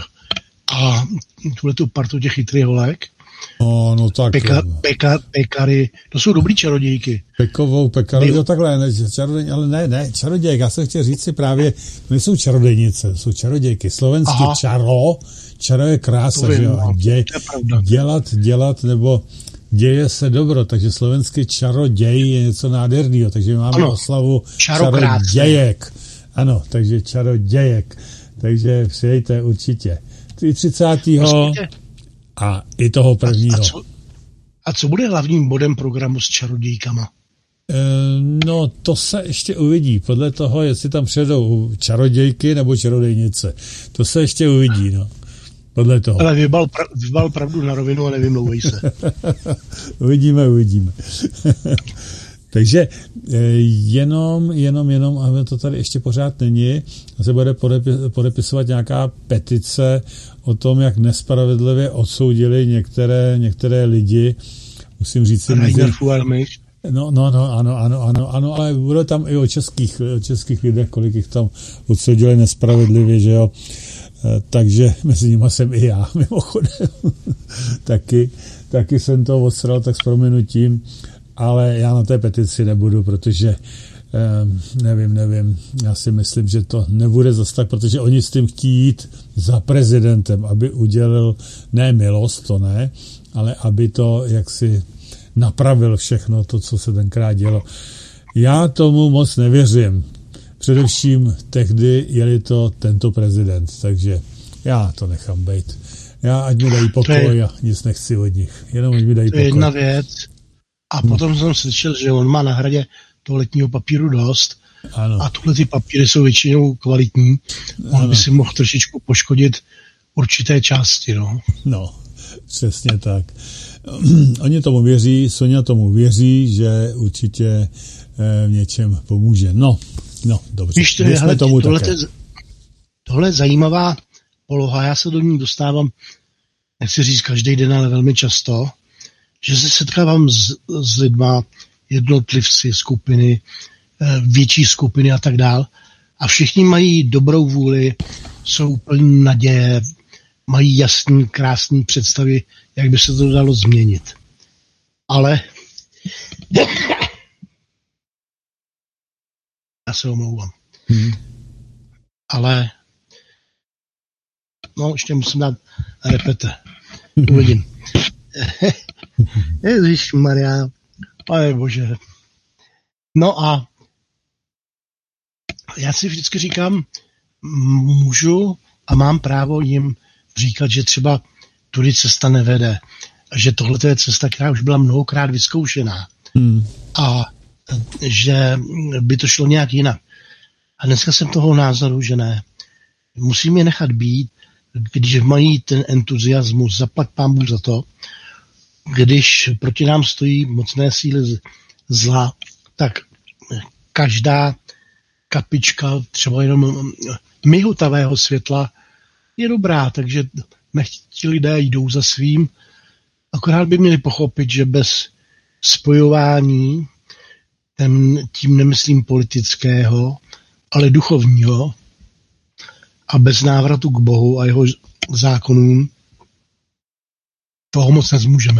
a tuhletu partu těch chytrých holek? No, no tak. Peka, peka, pekary, to jsou dobrý čarodějky. Pekovou, pekaru, jo takhle, ne, čarodej, ale ne, ne, čarodějek, já jsem chtěl říct si právě, to nejsou čarodejnice, jsou čarodějky, slovenský Aha. čaro, čaro je krása, že jo, děj, dělat, dělat, nebo děje se dobro, takže slovenský čaroděj je něco nádherného, takže máme ano, oslavu čarodějek, ano, takže čarodějek, takže přijďte určitě. třicátého a i toho prvního. A, a, co, a co bude hlavním bodem programu s čarodějkama? E, no, to se ještě uvidí. Podle toho, jestli tam přijedou čarodějky nebo čarodejnice. To se ještě uvidí, no. Podle toho. Ale vybal, pra, vybal pravdu na rovinu a nevymlouvej se. uvidíme, uvidíme. Takže jenom, jenom, jenom, ale to tady ještě pořád není, se bude podepisovat nějaká petice o tom, jak nespravedlivě odsoudili některé, některé lidi. Musím říct si mezi... No, no, no, ano, ano, ano, ano, ale bude tam i o českých, o českých lidech, kolik jich tam odsoudili nespravedlivě, že jo. Takže mezi nimi jsem i já, mimochodem. taky, taky jsem to odsral tak s prominutím. Ale já na té petici nebudu, protože eh, nevím, nevím, já si myslím, že to nebude zase tak, protože oni s tím chtějí jít za prezidentem, aby udělil, ne milost, to ne, ale aby to jaksi napravil všechno to, co se tenkrát dělo. Já tomu moc nevěřím. Především tehdy jeli to tento prezident, takže já to nechám být. Já ať mi dají pokoj a nic nechci od nich. Jenom ať mi dají pokoj. To je jedna věc. A potom no. jsem slyšel, že on má na hradě toaletního papíru dost. Ano. A tohle ty papíry jsou většinou kvalitní. On ano. by si mohl trošičku poškodit určité části. No, no přesně tak. Oni tomu věří, Sonja tomu věří, že určitě eh, v něčem pomůže. No, no, dobře. Víš, hele, hele, tomu tohle, také. Tohle je zajímavá poloha. Já se do ní dostávám, nechci říct každý den, ale velmi často, že se setkávám s, s lidma, jednotlivci, skupiny, větší skupiny a tak dál. A všichni mají dobrou vůli, jsou plní naděje, mají jasný, krásný představy, jak by se to dalo změnit. Ale Já se omlouvám. Hmm. Ale no, ještě musím dát repete. Uvidím. Ježišmarja, pane bože. No a já si vždycky říkám, můžu a mám právo jim říkat, že třeba tudy cesta nevede. Že tohle je cesta, která už byla mnohokrát vyzkoušená. Hmm. A že by to šlo nějak jinak. A dneska jsem toho názoru, že ne. Musím je nechat být, když mají ten entuziasmus, zaplať pán Bůh za to, když proti nám stojí mocné síly zla, tak každá kapička třeba jenom mihutavého světla je dobrá, takže nechť ti lidé jdou za svým, akorát by měli pochopit, že bez spojování, ten, tím nemyslím politického, ale duchovního, a bez návratu k Bohu a jeho zákonům toho moc nezmůžeme.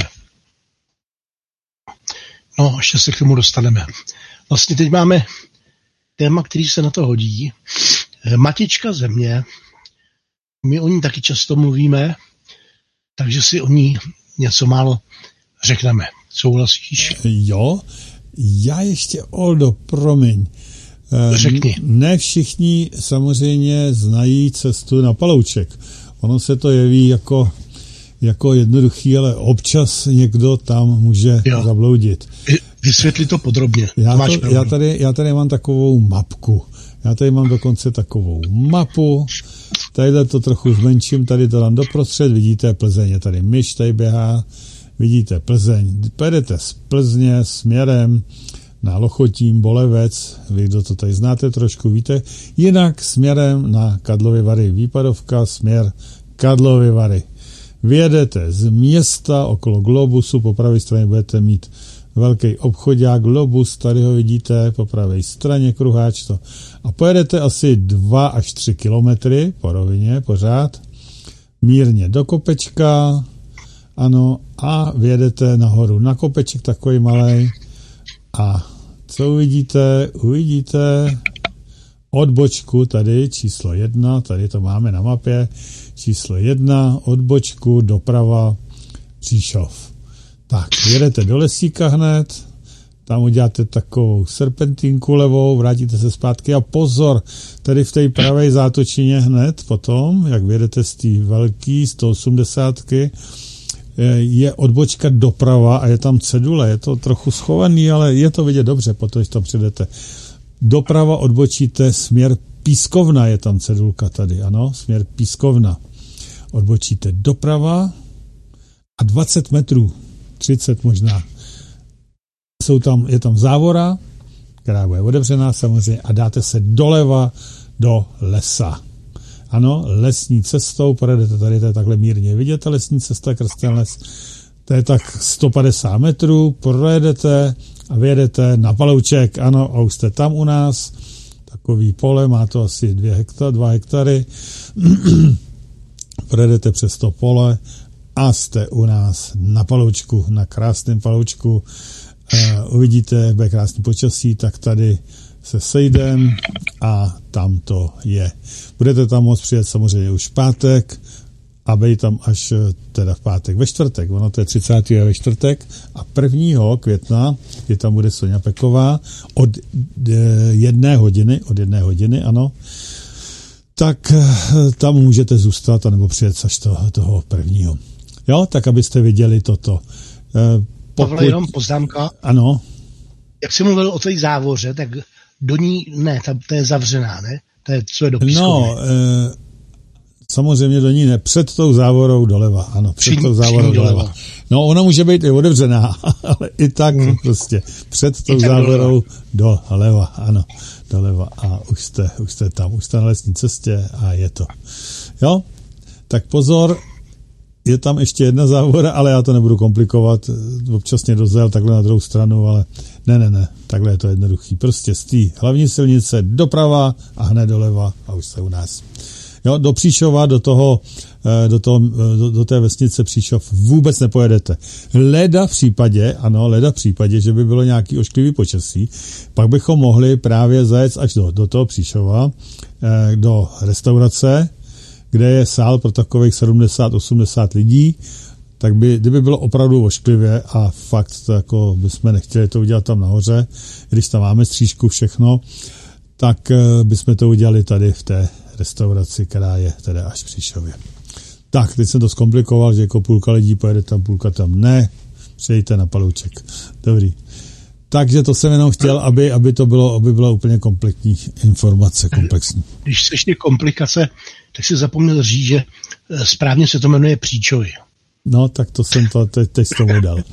No, ještě se k tomu dostaneme. Vlastně teď máme téma, který se na to hodí. Matička země. My o ní taky často mluvíme, takže si o ní něco málo řekneme. Souhlasíš? Jo, já ještě, Oldo, promiň. Řekni. Ne všichni samozřejmě znají cestu na Palouček. Ono se to jeví jako, jako jednoduchý, ale občas někdo tam může jo. zabloudit. Vysvětli to podrobně. Já, to, já, tady, já tady mám takovou mapku. Já tady mám dokonce takovou mapu. Tadyhle to trochu zmenším, tady to dám doprostřed. Vidíte Plzeň, je tady myš, tady běhá. Vidíte Plzeň. Pojedete z Plzně směrem na Lochotín, Bolevec, vy, kdo to tady znáte trošku, víte, jinak směrem na Kadlovy Vary, výpadovka, směr Kadlovy Vary. Vyjedete z města okolo Globusu, po pravé straně budete mít velký obchodák, Globus, tady ho vidíte, po pravé straně kruháč to. A pojedete asi dva až tři kilometry po rovině, pořád, mírně do kopečka, ano, a vyjedete nahoru na kopeček takový malej. A co uvidíte? Uvidíte odbočku tady, číslo jedna, tady to máme na mapě, číslo jedna, odbočku, doprava, Příšov. Tak, jedete do Lesíka hned, tam uděláte takovou serpentinku levou, vrátíte se zpátky a pozor, tady v té pravé zátočině hned potom, jak vyjedete z té velký sto osmdesátky, je odbočka doprava a je tam cedule, je to trochu schovaný, ale je to vidět dobře, protože to přijdete. Doprava odbočíte, směr Pískovna, je tam cedulka tady, ano, směr Pískovna. Odbočíte doprava a dvacet metrů, třicet možná. Jsou tam, je tam závora, která bude otevřená samozřejmě a dáte se doleva do lesa. Ano, lesní cestou, projedete tady, to je takhle mírně vidět, lesní cesta krz ten les, to je tak sto padesát metrů, projedete a vyjedete na Palouček, ano, a už jste tam u nás, takový pole, má to asi dvě hektar, dva hektary, projedete přes to pole a jste u nás na Paloučku, na krásném Paloučku, uh, uvidíte, bude krásný počasí, tak tady se sejdem a tam to je. Budete tam moct přijet samozřejmě už v pátek a být tam až teda v pátek, ve čtvrtek, ono to je třicátého ve čtvrtek a prvního května je tam bude Soňa Peková od jedné hodiny, od jedné hodiny, ano, tak tam můžete zůstat anebo přijet až toho, toho prvního. Jo, tak abyste viděli toto. Pokud... Pavle, jenom poznámka. Ano. Jak jsi mluvil o té závoře, tak do ní, ne, ta, ta je zavřená, ne? To je, co je do Pískovny. No, e, samozřejmě do ní ne, před tou závorou doleva, ano, před Při, tou závorou doleva. doleva. No, ona může být i otevřená, ale i tak hmm. prostě před tou závorou doleva. doleva, ano, doleva a už jste, už jste tam, už jste na lesní cestě a je to. Jo, tak pozor, je tam ještě jedna závora, ale já to nebudu komplikovat, občas mě dozel takhle na druhou stranu, ale ne, ne, ne, takhle je to jednoduchý. Prostě z té hlavní silnice doprava a hned doleva a už se u nás. Jo, do Příšova, do toho, do, toho, do, do té vesnice Příšov vůbec nepojedete. Leda v případě, ano, leda v případě, že by bylo nějaký ošklivý počasí, pak bychom mohli právě zajet až do, do toho Příšova, do restaurace, kde je sál pro takových sedmdesát osmdesát lidí, tak by, kdyby bylo opravdu ošklivě a fakt to jako bychom nechtěli to udělat tam nahoře, když tam máme střížku všechno, tak bychom to udělali tady v té restauraci, která je tedy až v Příšově. Tak, teď jsem to zkomplikoval, že jako půlka lidí pojede tam, půlka tam ne, přejďte na Palouček. Dobrý. Takže to jsem jenom chtěl, aby, aby to bylo, aby byla úplně kompletní informace, komplexní. Když se ještě komplikace, tak si zapomněl říct, že správně se to jmenuje Příčovy. No, tak to jsem to, teď, teď s tomu dal.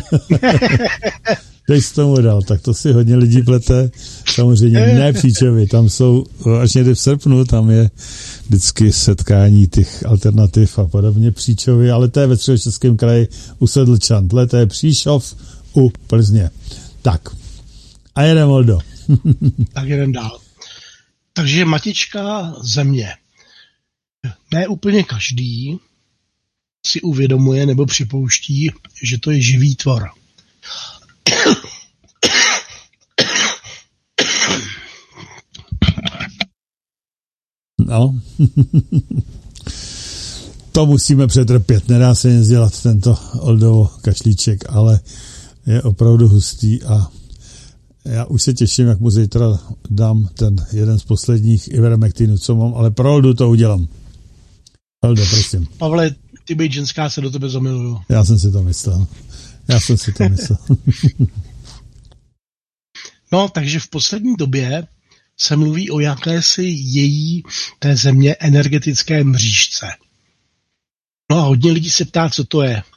teď s tomu dal, tak to si hodně lidí plete. Samozřejmě ne Příčovy, tam jsou, až někdy v srpnu, tam je vždycky setkání těch alternativ a podobně Příčovy, ale to je ve Středočeském kraji u Sedlčan, to je Příšov u Plzně. Tak, a jedem, Oldo. Tak jedem dál. Takže matička země. Ne úplně každý si uvědomuje nebo připouští, že to je živý tvor. No, to musíme přetrpět, nedá se nic dělat tento Oldovo kašlíček, ale je opravdu hustý a já už se těším, jak mu zítra dám ten jeden z posledních Ivermectinu, co mám, ale pro Oldu to udělám. Oldo, prosím. Pavle, ty bejt ženská, se do tebe zamiluju. Já jsem si to myslel. Já jsem si to myslel. No, takže v poslední době se mluví o jakési její té země energetické mřížce. No a hodně lidí se ptá, co to je.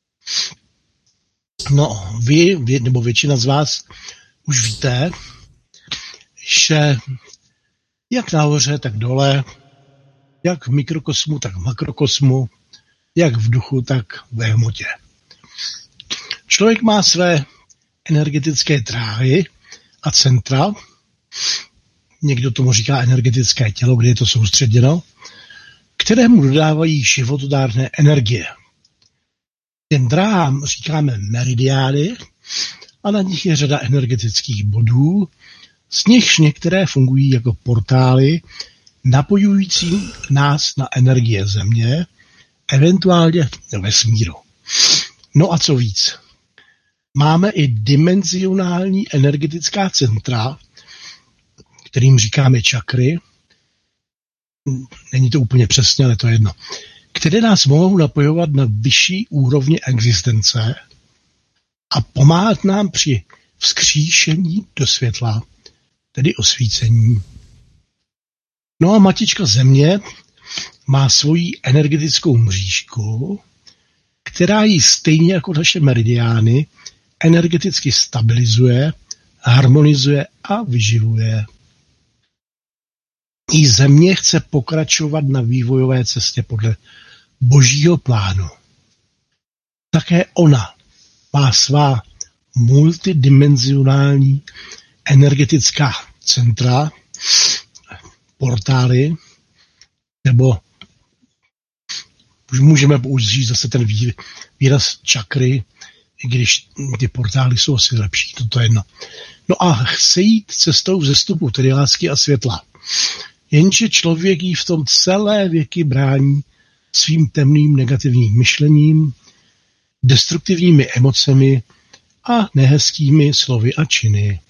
No, vy, vy nebo většina z vás už víte, že jak nahoře, tak dole, jak v mikrokosmu, tak v makrokosmu, jak v duchu, tak ve hmotě. Člověk má své energetické dráhy a centra, někdo tomu říká energetické tělo, kde je to soustředěno, které mu dodávají životodárné energie. Těm dráhám říkáme meridiány a na nich je řada energetických bodů, z nichž některé fungují jako portály napojující nás na energie země, eventuálně vesmíru. No a co víc? Máme i dimenzionální energetická centra, kterým říkáme čakry. Není to úplně přesně, ale to je jedno. Které nás mohou napojovat na vyšší úrovně existence a pomáhat nám při vzkříšení do světla, tedy osvícení. No a matička země má svoji energetickou mřížku, která ji stejně jako naše meridiány energeticky stabilizuje, harmonizuje a vyživuje. I země chce pokračovat na vývojové cestě podle božího plánu. Také ona má svá multidimenzionální energetická centra, portály, nebo už můžeme použít zase ten výraz čakry, i když ty portály jsou asi lepší, toto je jedno. No a chce jít cestou vzestupu, tedy lásky a světla. Jenže člověk jí v tom celé věky brání svým temným negativním myšlením, destruktivními emocemi a nehezkými slovy a činy.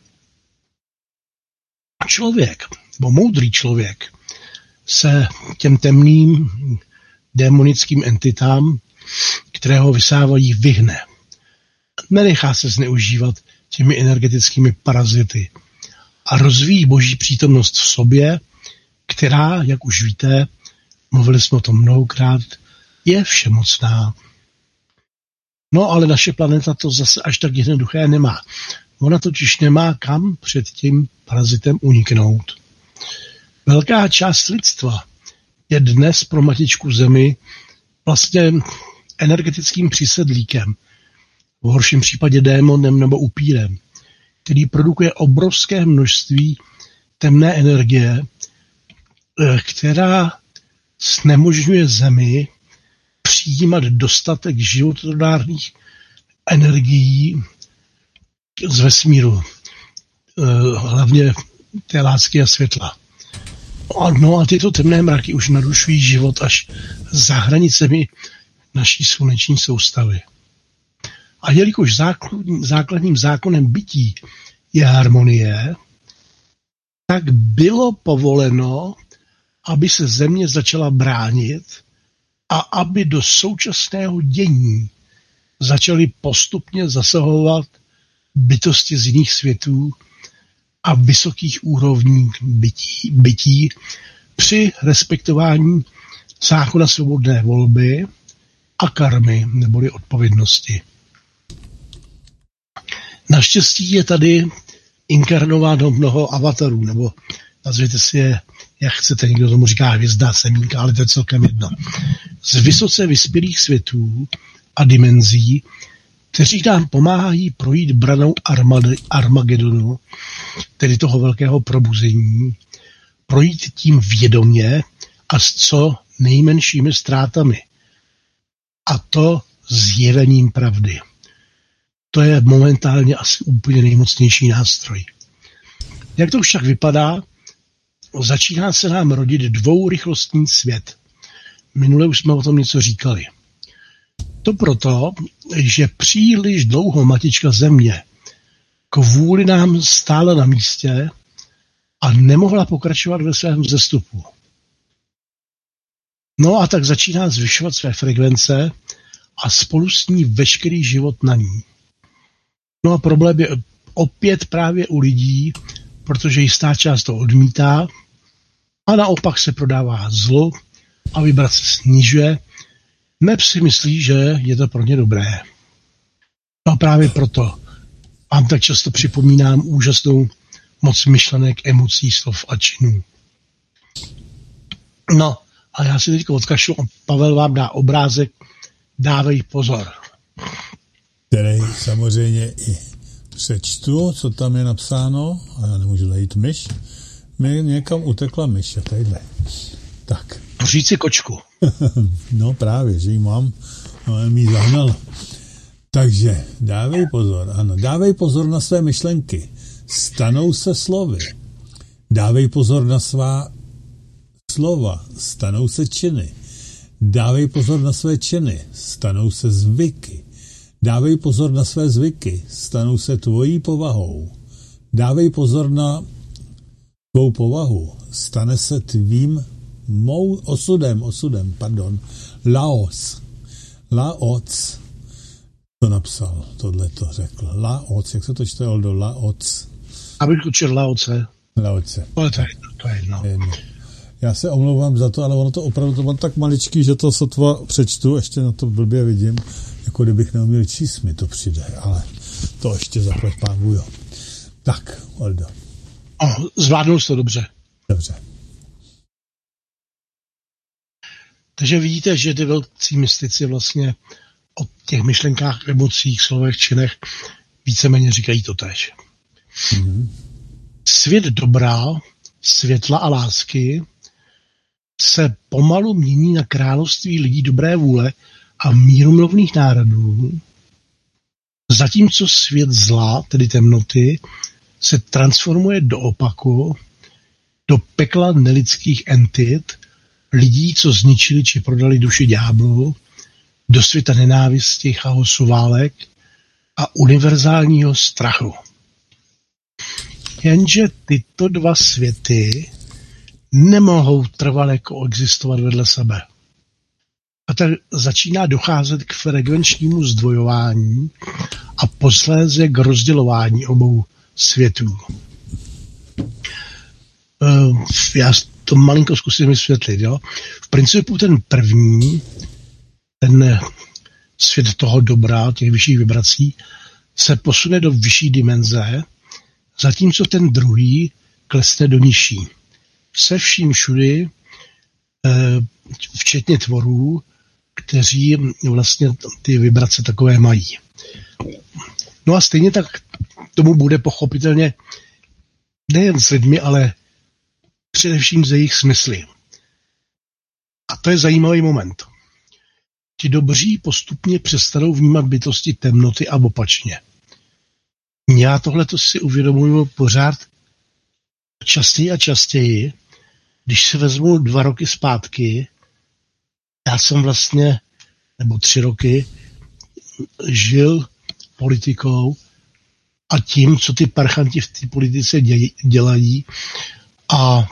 Člověk, nebo moudrý člověk, se těm temným démonickým entitám, které ho vysávají, vyhne. Nenechá se zneužívat těmi energetickými parazity a rozvíjí boží přítomnost v sobě, která, jak už víte, mluvili jsme o tom mnohokrát, je všemocná. No ale naše planeta to zase až tak jednoduché nemá. Ona totiž nemá kam před tím parazitem uniknout. Velká část lidstva je dnes pro matičku Zemi vlastně energetickým přísedlíkem, v horším případě démonem nebo upírem, který produkuje obrovské množství temné energie, která znemožňuje Zemi přijímat dostatek životodárných energií z vesmíru, hlavně té lásky a světla. No a tyto temné mraky už narušují život až za hranicemi naší sluneční soustavy. A jelikož základním zákonem bytí je harmonie, tak bylo povoleno, aby se Země začala bránit a aby do současného dění začaly postupně zasahovat bytosti z jiných světů a vysokých úrovní bytí, bytí při respektování zákona svobodné volby a karmy, neboli odpovědnosti. Naštěstí je tady inkarnováno mnoho avatarů, nebo nazvěte si je, jak chcete, někdo tomu říká hvězda, semínka, ale to je celkem jedno. Z vysoce vyspělých světů a dimenzí, kteří nám pomáhají projít branou Armagedonu, tedy toho velkého probuzení, projít tím vědomě a s co nejmenšími ztrátami. A to zjevením pravdy. To je momentálně asi úplně nejmocnější nástroj. Jak to už tak vypadá, začíná se nám rodit dvourychlostní svět. Minule už jsme o tom něco říkali. To proto, že příliš dlouho matička Země kvůli nám stála na místě a nemohla pokračovat ve svém vzestupu. No a tak začíná zvyšovat své frekvence a spolu s ní veškerý život na ní. No a problém je opět právě u lidí, protože jistá část to odmítá a naopak se prodává zlo a vibrace snižuje, neb si myslí, že je to pro ně dobré. No a právě proto vám tak často připomínám úžasnou moc myšlenek, emocí, slov a činů. No a já si teď odkašlu a Pavel vám dá obrázek Dávej pozor. Který samozřejmě i přečtu, co tam je napsáno, a já nemůžu najít myš. Mě někam utekla myš, a tadyhle. Tak. Pořiď si kočku. No právě, že ji mám, ale mi zahnala. Takže dávej pozor, ano, dávej pozor na své myšlenky. Stanou se slovy. Dávej pozor na svá slova. Stanou se činy. Dávej pozor na své činy. Stanou se zvyky. Dávej pozor na své zvyky. Stanou se tvojí povahou. Dávej pozor na tvou povahu. Stane se tvým mou osudem, osudem, pardon. Laos. Laoc. To napsal, tohle to řekl. Laoc, jak se to čte, Oldo? Laoc. Abych učil Laoce. Laoce. Ale to je jedno, to je jedno. jedno. Já se omlouvám za to, ale ono to opravdu to mám tak maličký, že to sotva přečtu, ještě na to blbě vidím, jako kdybych neuměl číst, mi to přijde, ale to ještě zaplať pánu, jo. Tak, Oldo. O, zvládnul jsi to dobře. Dobře. Takže vidíte, že ty velcí mystici vlastně o těch myšlenkách, emocích, slovech, činech víceméně říkají totéž. Mm-hmm. Svět dobrá, světla a lásky se pomalu mění na království lidí dobré vůle a mírumilovných národů, zatímco svět zla, tedy temnoty, se transformuje do opaku, do pekla nelidských entit, lidí, co zničili či prodali duši ďáblu, do světa nenávisti, chaosu, válek a univerzálního strachu. Jenže tyto dva světy nemohou trvale koexistovat vedle sebe. A tak začíná docházet k frekvenčnímu zdvojování a posléze k rozdělování obou světů. Já to malinko zkusím vysvětlit. Jo? V principu ten první, ten svět toho dobra, těch vyšších vibrací, se posune do vyšší dimenze, zatímco ten druhý klesne do nižší. Se vším všudy, včetně tvorů, kteří vlastně ty vibrace takové mají. No a stejně tak tomu bude pochopitelně nejen s lidmi, ale především ze jejich smysly. A to je zajímavý moment. Ti dobří postupně přestanou vnímat bytosti temnoty a opačně. Já tohleto si uvědomuji pořád častěji a častěji. Když se vezmu dva roky zpátky, já jsem vlastně, nebo tři roky, žil politikou a tím, co ty parchanti v té politice dělají, a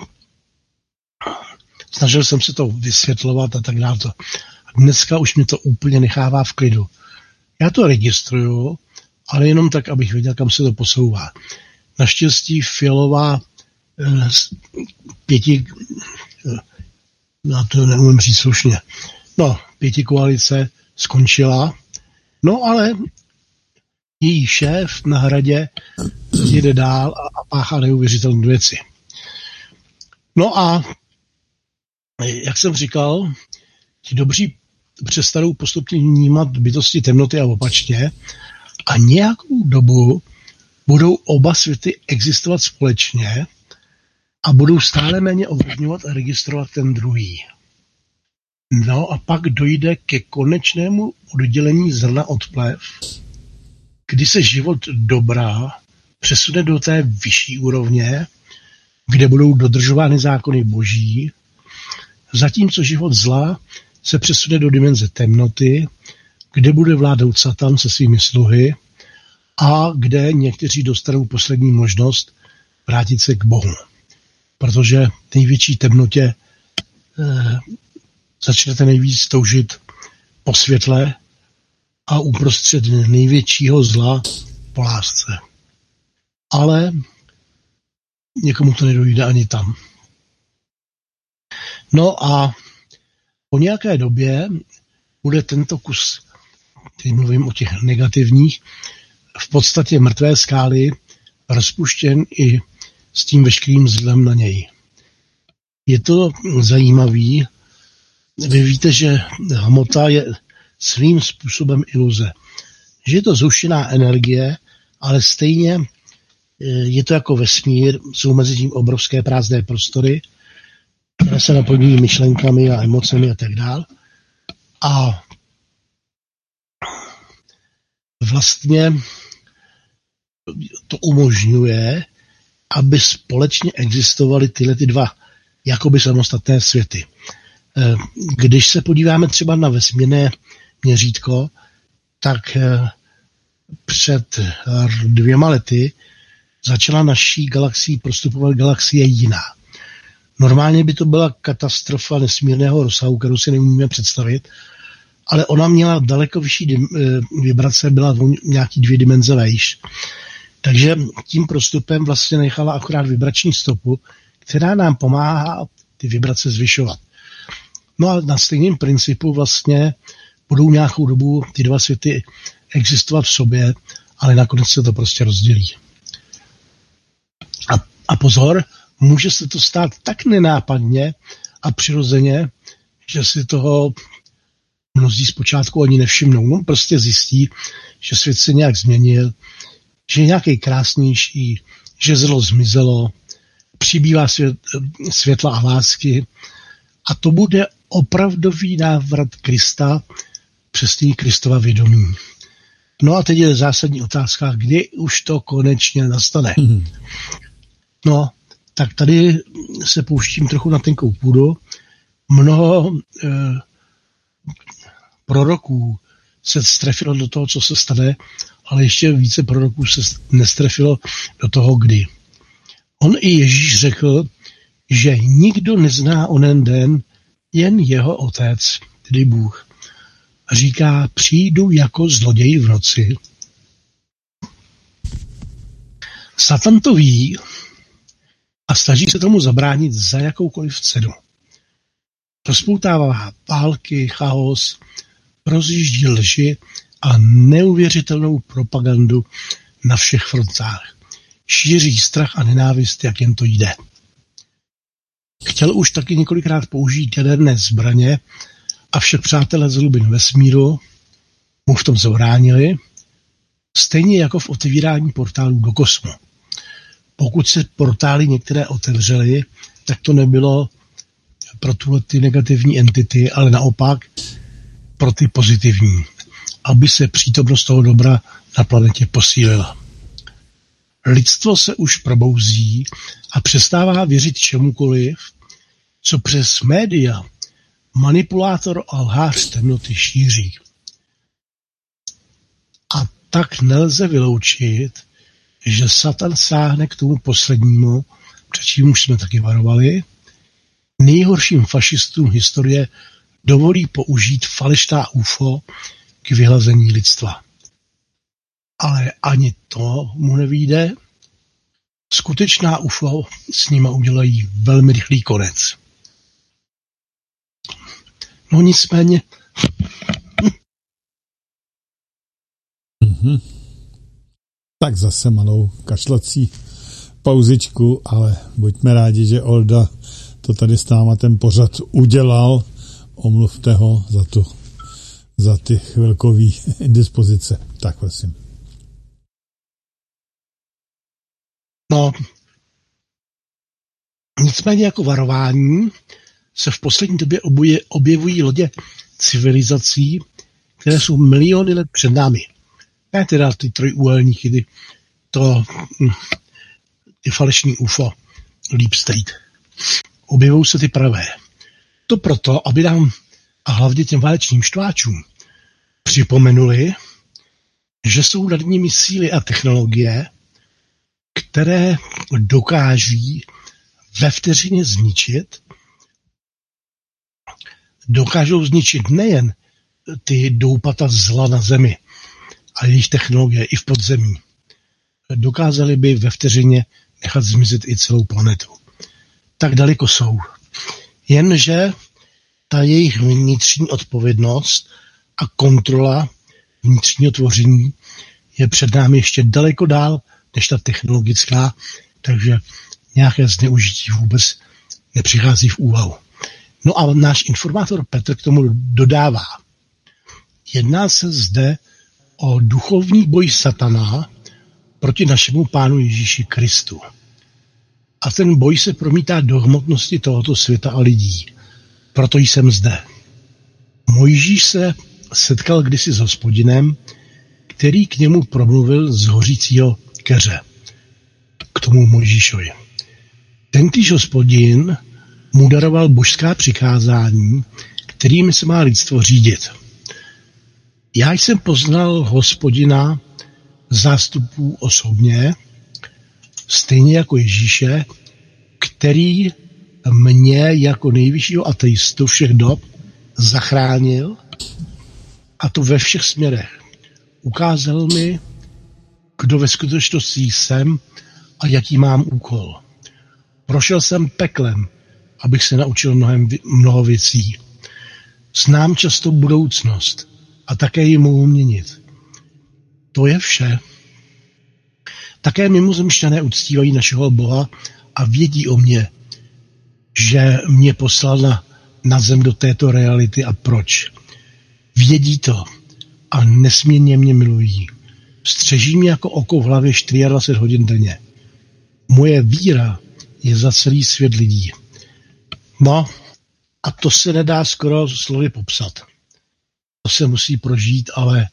snažil jsem se to vysvětlovat a tak dále. A dneska už mě to úplně nechává v klidu. Já to registruju, ale jenom tak, abych věděl, kam se to posouvá. Naštěstí Fialová eh, pěti, eh, já to neumím říct slušně, no, pěti koalice skončila, no ale její šéf na Hradě jede dál a, a páchá neuvěřitelné věci. No a jak jsem říkal, ti dobří přestanou postupně vnímat bytosti temnoty a opačně a nějakou dobu budou oba světy existovat společně a budou stále méně ovlivňovat a registrovat ten druhý. No a pak dojde ke konečnému oddělení zrna od plev, kdy se život dobra přesune do té vyšší úrovně, kde budou dodržovány zákony boží, zatímco život zla se přesune do dimenze temnoty, kde bude vládnout Satan se svými sluhy a kde někteří dostanou poslední možnost vrátit se k Bohu. Protože v největší temnotě eh, začnete nejvíc toužit po světle a uprostřed největšího zla po lásce. Ale někomu to nedojde ani tam. No a po nějaké době bude tento kus, teď mluvím o těch negativních, v podstatě mrtvé skály rozpuštěn i s tím veškerým zlem na něj. Je to zajímavý. Vy víte, že hmota je svým způsobem iluze. Že je to zhuštěná energie, ale stejně je to jako vesmír, jsou mezi tím obrovské prázdné prostory, které se naplňují myšlenkami a emocemi a tak dál. A vlastně to umožňuje, aby společně existovaly tyhle ty dva jakoby samostatné světy. Když se podíváme třeba na vesmírné měřítko, tak před dvěma lety začala naší galaxii prostupovat galaxie jiná. Normálně by to byla katastrofa nesmírného rozsahu, kterou si neumíme představit, ale ona měla daleko vyšší vibrace, byla nějaký dvě dimenze vejš. Takže tím prostupem vlastně nechala akorát vibrační stopu, která nám pomáhá ty vibrace zvyšovat. No a na stejném principu vlastně budou nějakou dobu ty dva světy existovat v sobě, ale nakonec se to prostě rozdělí. A, a pozor, může se to stát tak nenápadně a přirozeně, že si toho mnozí zpočátku ani nevšimnou. No, prostě zjistí, že svět se nějak změnil, že je nějaký krásnější, že zlo zmizelo, přibývá svět, světla a lásky a to bude opravdový návrat Krista přes tý Kristova vědomí. No a teď je zásadní otázka, kdy už to konečně nastane. Mm. No, tak tady se pouštím trochu na tenkou půdu. Mnoho eh, proroků se strefilo do toho, co se stane, ale ještě více proroků se nestrefilo do toho, kdy. On i Ježíš řekl, že nikdo nezná onen den, jen jeho otec, tedy Bůh. A říká, přijdu jako zloděj v noci. Satan to ví a snaží se tomu zabránit za jakoukoliv cenu. Rozpoutává války, chaos, rozjíždí lži a neuvěřitelnou propagandu na všech frontách. Šíří strach a nenávist, jak jen to jde. Chtěl už taky několikrát použít jaderné zbraně, avšak přátelé z hlubin vesmíru mu v tom zabránili, stejně jako v otevírání portálů do kosmu. Pokud se portály některé otevřely, tak to nebylo pro tuhle ty negativní entity, ale naopak pro ty pozitivní, aby se přítomnost toho dobra na planetě posílila. Lidstvo se už probouzí a přestává věřit čemukoliv, co přes média manipulátor a lhář temnoty šíří. A tak nelze vyloučit, že Satan sáhne k tomu poslednímu, před čím už jsme taky varovali, nejhorším fašistům historie dovolí použít falešná U F O k vyhlazení lidstva. Ale ani to mu nevyjde. Skutečná U F O s nima udělají velmi rychlý konec. No nicméně... Mm-hmm. Tak zase malou kašlací pauzičku, ale buďme rádi, že Olda to tady s náma ten pořad udělal. Omluvte ho za, tu, za ty chvilkový indispozice. Tak prosím. No, nicméně jako varování se v poslední době obuje, objevují lodě civilizací, které jsou miliony let před námi. Ne teda ty trojúhelníky, ty, to, ty falešní U F O, Deep State. Objevují se ty pravé. To proto, aby nám a hlavně těm válečným štváčům připomenuli, že jsou nad nimi síly a technologie, které dokáží ve vteřině zničit, dokážou zničit nejen ty doupata zla na zemi a jejich technologie i v podzemí. Dokázali by ve vteřině nechat zmizet i celou planetu. Tak daleko jsou. Jenže ta jejich vnitřní odpovědnost a kontrola vnitřního tvoření je před námi ještě daleko dál než ta technologická, takže nějaké zneužití vůbec nepřichází v úvahu. No a náš informátor Petr k tomu dodává. Jedná se zde o duchovní boj satana proti našemu Pánu Ježíši Kristu. A ten boj se promítá do hmotnosti tohoto světa a lidí. Proto jsem zde. Mojžíš se setkal kdysi s Hospodinem, který k němu promluvil z hořícího keře. K tomu Mojžíšovi. Tentýž Hospodin mu daroval božská přikázání, kterými se má lidstvo řídit. Já jsem poznal Hospodina zástupů osobně, stejně jako Ježíše, který mě jako nejvyššího ateistu všech dob zachránil, a to ve všech směrech. Ukázal mi, kdo ve skutečnosti jsem a jaký mám úkol. Prošel jsem peklem, abych se naučil mnohem, mnoho věcí. Znám často budoucnost a také ji mohu měnit. To je vše. Také mimozemšťané uctívají našeho Boha a vědí o mě, že mě poslal na, na zem do této reality a proč. Vědí to a nesmírně mě milují. Střeží mě jako oko v hlavě dvacet čtyři hodin denně. Moje víra je za celý svět lidí. No, a to se nedá skoro slovy popsat. To se musí prožít, ale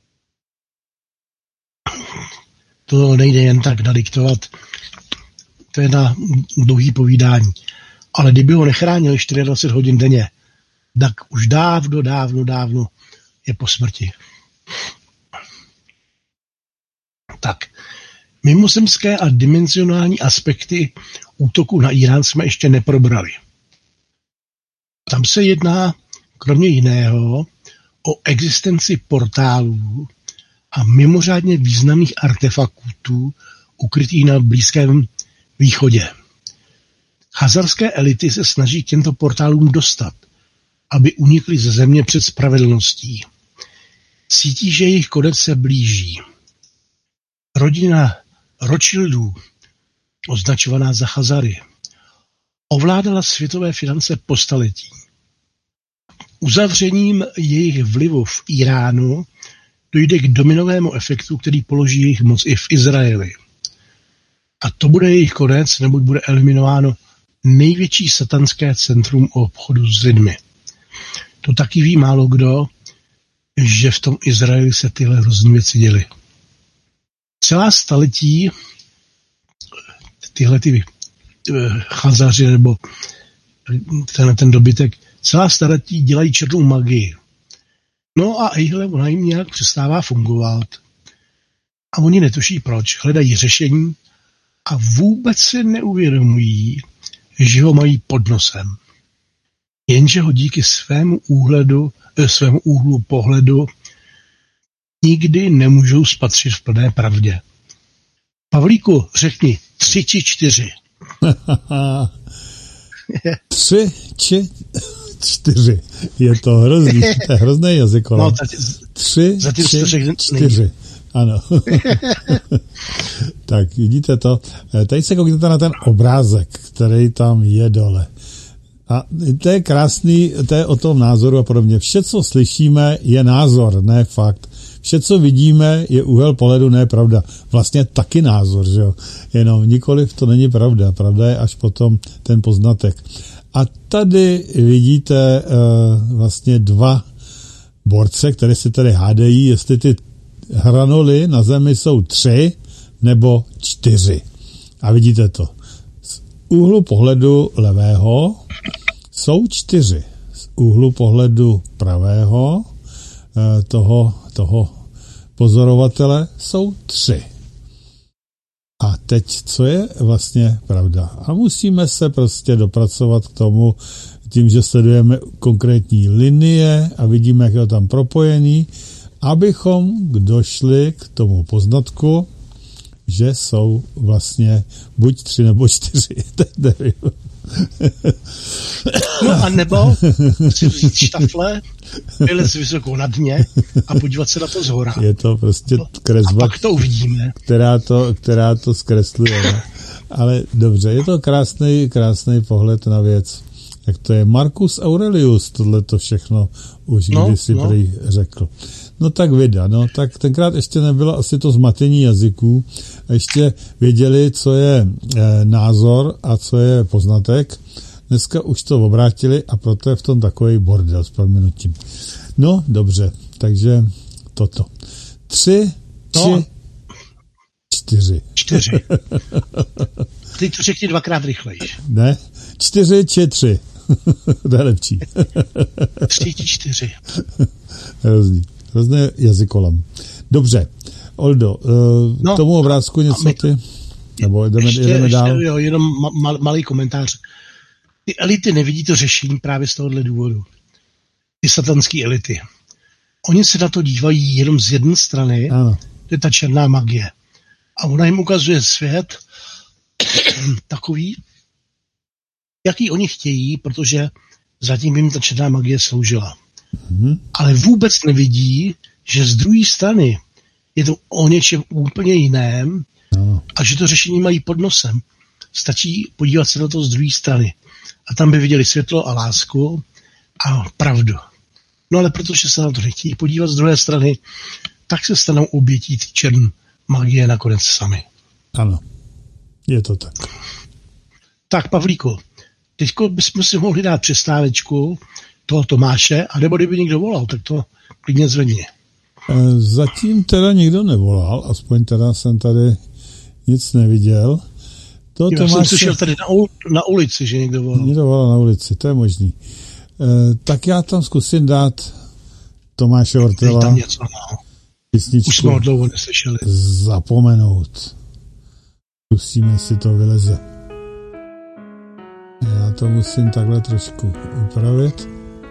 to nejde jen tak nadiktovat. To je na dlouhý povídání. Ale kdyby ho nechránili dvacet čtyři hodin denně, tak už dávno, dávno, dávno je po smrti. Tak, mimozemské a dimenzionální aspekty útoku na Irán jsme ještě neprobrali. Tam se jedná, kromě jiného, o existenci portálů a mimořádně významných artefaktů ukrytých na Blízkém východě. Chazarské elity se snaží k těmto portálům dostat, aby unikli ze země před spravedlností. Cítí, že jejich konec se blíží. Rodina Rothschildů, označovaná za Chazary, ovládala světové finance po staletí. Uzavřením jejich vlivu v Iránu dojde k dominovému efektu, který položí jejich moc i v Izraeli. A to bude jejich konec, neboť bude eliminováno největší satanské centrum obchodu s lidmi. To taky ví málo kdo, že v tom Izraeli se tyhle hrozné věci děly. Celá staletí tyhle ty chazaři nebo ten, ten dobytek, celá staletí dělají černou magii. No a ejhle, ona jim nějak přestává fungovat. A oni netuší proč. Hledají řešení a vůbec si neuvědomují, že ho mají pod nosem. Jenže ho díky svému úhledu, svému úhlu pohledu nikdy nemůžou spatřit v plné pravdě. Pavlíku, řekni tři či čtyři. Tři či čtyři. Je to hrozný, to je hrozný jazyk. No, tři či čtyři. Ano. Tak vidíte to. Teď se koukněte na ten obrázek, který tam je dole. A to je krásný, to je o tom názoru a podobně. Vše, co slyšíme, je názor, ne fakt. Vše, co vidíme, je úhel pohledu, ne pravda. Vlastně taky názor, že jo. Jenom nikoliv to není pravda. Pravda je až potom ten poznatek. A tady vidíte uh, vlastně dva borce, které si tady hádají, jestli ty hranoly na zemi jsou tři nebo čtyři. A vidíte to. Z úhlu pohledu levého jsou čtyři. Z úhlu pohledu pravého toho, toho pozorovatele jsou tři. A teď, co je vlastně pravda? A musíme se prostě dopracovat k tomu, tím, že sledujeme konkrétní linie a vidíme, jak je tam propojený, abychom došli k tomu poznatku, že jsou vlastně buď tři nebo čtyři. No a nebo si vzít štafle, vylez vysoko na dně a podívat se na to zhora. Je to prostě kresba, a pak to uvidíme. Která to, která to zkresluje. Ne? Ale dobře, je to krásný, krásný pohled na věc. Jak to je Marcus Aurelius, tohle to všechno už no, kdysi no. prý řekl. No tak vida, no tak tenkrát ještě nebylo asi to zmatení jazyků, ještě věděli, co je e, názor a co je poznatek. Dneska už to obrátili a proto je v tom takový bordel s prominutím. No, dobře, takže toto. Tři, tři, no. čtyři. Čtyři. Ty to řekni dvakrát rychleji. Ne, čtyři či tři. To je lepší. Tři či čtyři. Hrozný. Hrozný jazykolam. Dobře. Oldo, uh, no, k tomu obrázku něco my, ty? Nebo jdeme, ještě, jdeme dál? Ještě, jo, jenom ma, malý komentář. Ty elity nevidí to řešení právě z tohohle důvodu. Ty satanské elity. Oni se na to dívají jenom z jedné strany, ano. To je ta černá magie. A ona jim ukazuje svět takový, jaký oni chtějí, protože zatím jim ta černá magie sloužila. Mm-hmm. Ale vůbec nevidí, že z druhé strany je to o něčem úplně jiném no. A že to řešení mají pod nosem. Stačí podívat se na to z druhé strany. A tam by viděli světlo a lásku a pravdu. No ale protože se na to nechtějí podívat z druhé strany, tak se stanou obětí ty černé magie nakonec sami. Ano, je to tak. Tak, Pavlíku, teďko bychom si mohli dát přestávečku toho Tomáše, a nebo kdyby někdo volal, tak to klidně zvedni. Zatím teda nikdo nevolal, aspoň teda jsem tady nic neviděl. To Já Tomáše... jsem slyšel tady na, ul- na ulici, že někdo volal. Někdo volal na ulici, to je možný. E, tak já tam zkusím dát Tomáše Ortela. Tam něco, no. Písničku. Už jsme ho dlouho neslyšeli. Zapomenout. Zkusíme si to vyleze. Já to musím takhle trošku upravit.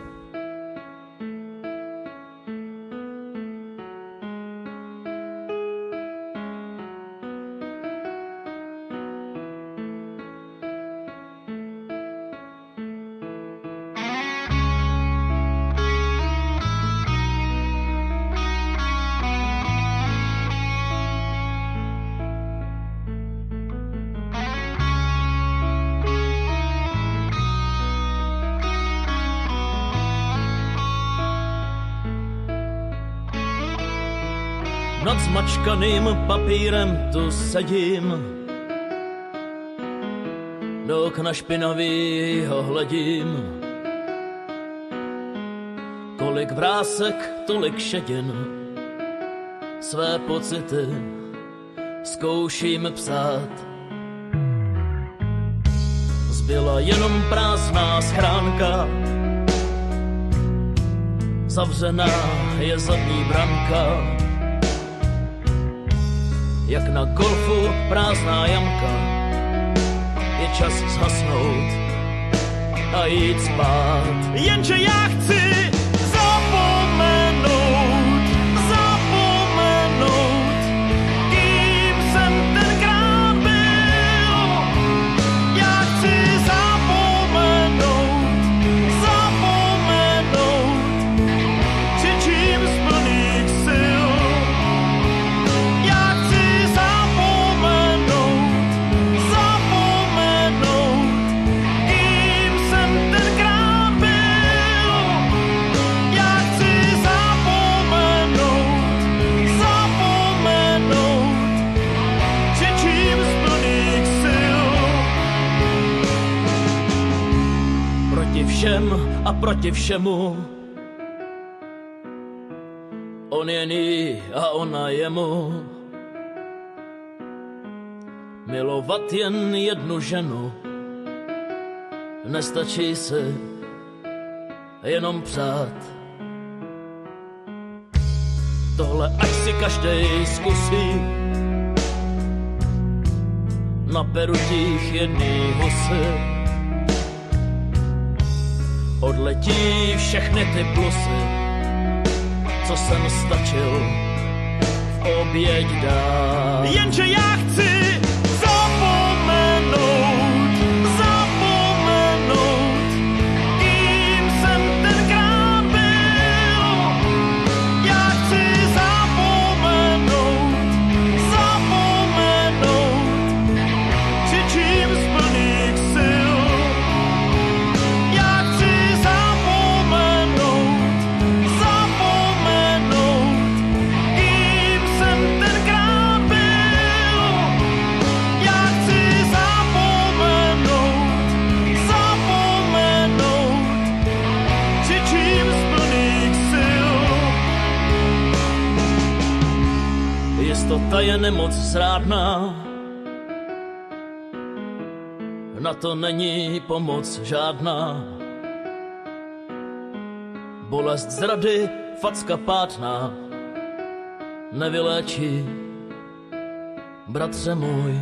Nad zmačkaným papírem tu sedím, do okna špinavý ho hledím. Kolik vrásek, tolik šedin, své pocity zkouším psát. Zbyla jenom prázdná schránka, zavřená je zadní branka. Jak na golfu prázdná jamka, je čas zhasnout a jít spát. Jenže já chci zapomenout, zapomenout, kým jsem tenkrát byl. Já chci zapomenout, zapomenout, křičím z plných sil. Já chci zapomenout, zapomenout, kým jsem tenkrát byl. Já chci zapomenout, zapomenout, křičím z plných sil. Proti všem a proti všemu, on je ní a ona jemu. Milovat jen jednu ženu, nestačí si jenom přát. Tohle ať si každej zkusí, na perutích jedný husy. Odletí všechny ty plusy, co jsem stačil v oběť dát. Jenže já chci zapomenout, zapomenout, kým jsem tenkrát byl. Já chci zapomenout, zapomenout, křičím z plných sil. Já chci zapomenout, zapomenout, kým jsem tenkrát byl. Já chci zapomenout, zapomenout, křičím z plných sil. Jistota je nemoc zrádná, na to není pomoc žádná. Bolest zrady, facka pátná, nevyléčí, bratře můj.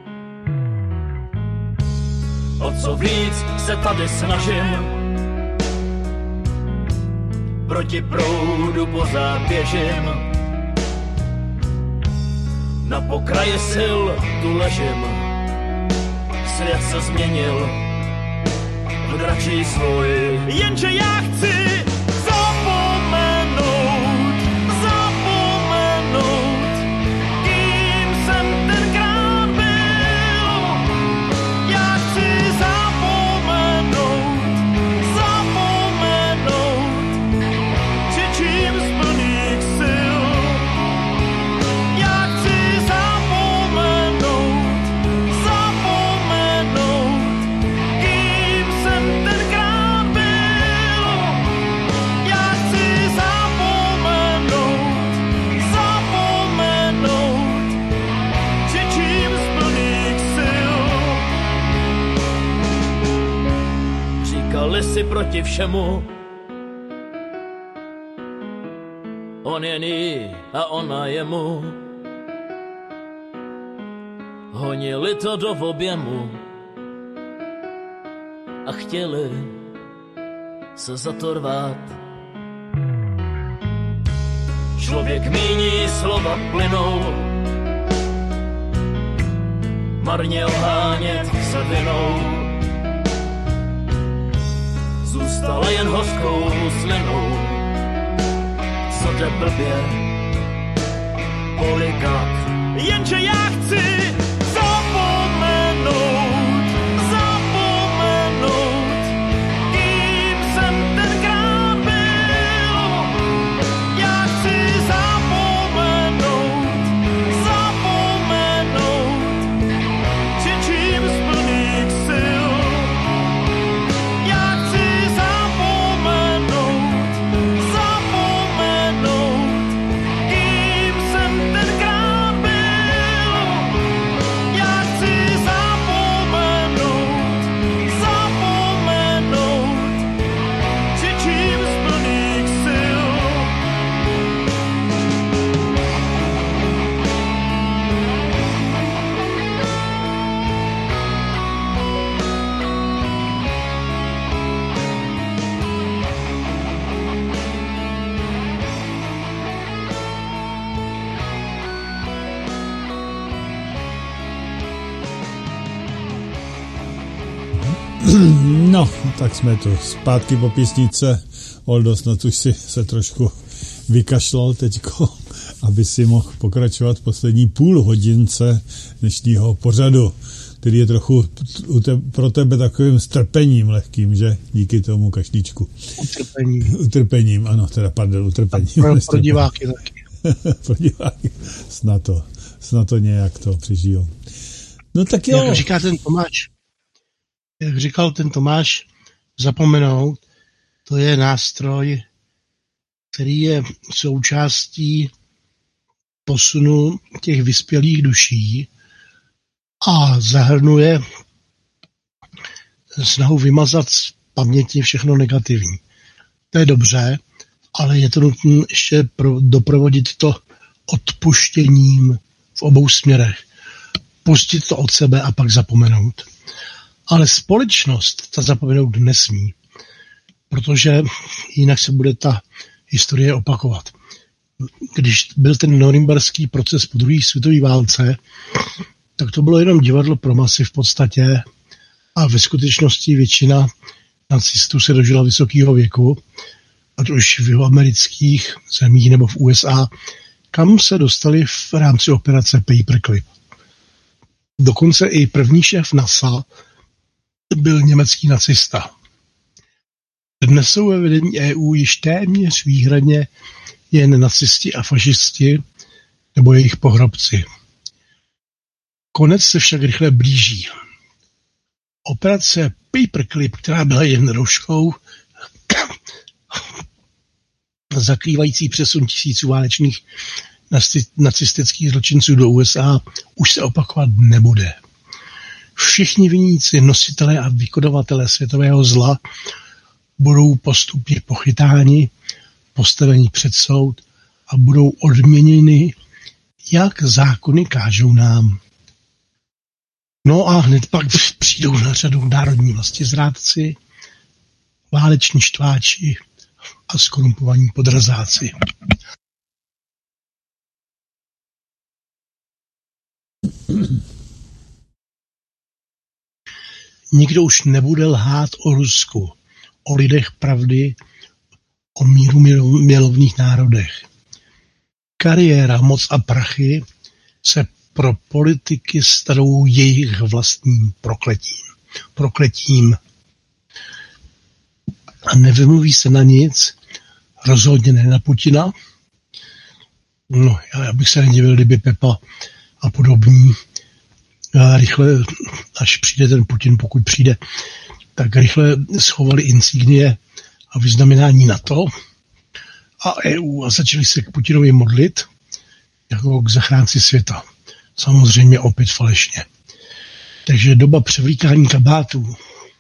O co víc se tady snažím, proti proudu pořád běžím. Na pokraji sil tu ležím, svět se změnil v dračí svůj. Jenže já chci zapomenout, zapomenout, kým jsem tenkrát byl. Já chci zapomenout, zapomenout, křičím z plných sil. Já chci zapomenout, zapomenout, kým jsem tenkrát byl. Já chci zapomenout, zapomenout, křičím z plných sil. Říkali si proti všemu, on je ní a ona jemu. Honili to do objemu a chtěli se za to rvát. Člověk míní, slova plynou, marně ohánět se vinou. Zůstala jen hořkou slinou, co jde blbě polikat. Jenže já chci zapomenout, zapomenout, kým jsem tenkrát byl. Já chci zapomenout, zapomenout, křičím z plných sil. No, tak jsme tu. Zpátky po písnice. Oldo, snad už si se trošku vykašlal teďko, aby si mohl pokračovat poslední půl hodince dnešního pořadu, který je trochu pro tebe takovým strpením lehkým, že? Díky tomu kašlíčku. Utrpením. Utrpením, ano, teda pardon, utrpením. Pro, pro diváky taky. Pro diváky. Snad to, snad to nějak to přežijou. No tak jo. Jak říká ten Tomáš, jak říkal ten Tomáš, zapomenout, to je nástroj, který je součástí posunu těch vyspělých duší a zahrnuje snahu vymazat z paměti všechno negativní. To je dobře, ale je to nutné ještě pro, doprovodit to odpuštěním v obou směrech. Pustit to od sebe a pak zapomenout. Ale společnost ta zapomenout nesmí, protože jinak se bude ta historie opakovat. Když byl ten norimberský proces po druhé světové válce, tak to bylo jenom divadlo pro masy v podstatě a ve skutečnosti většina nacistů se dožila vysokého věku, ať už v amerických zemích nebo v U S A, kam se dostali v rámci operace Paperclip. Dokonce i první šéf NASA byl německý nacista. Dnes jsou ve vedení E U již téměř výhradně jen nacisti a fašisti nebo jejich pohrobci. Konec se však rychle blíží. Operace Paperclip, která byla jen rouškou zakrývající přesun tisíců válečných nacistických zločinců do U S A, už se opakovat nebude. Všichni viníci, nositelé a vykonavatelé světového zla budou postupně pochytáni, postaveni před soud a budou odměněni, jak zákony kážou nám. No a hned pak přijdou na řadu národní vlastizrádci, váleční štváči a skorumpovaní podrazáci. Nikdo už nebude lhát o Rusku, o lidech pravdy, o míru milovných národech. Kariéra, moc a prachy se pro politiky stanou jejich vlastním prokletím. Prokletím. A nevymluví se na nic, rozhodně ne na Putina. No, já bych se nedivil, kdyby Pepa a podobní a rychle, až přijde ten Putin, pokud přijde, tak rychle schovali insignie a vyznamenání NATO a E U a začali se k Putinovi modlit jako k zachránci světa. Samozřejmě opět falešně. Takže doba převlíkání kabátů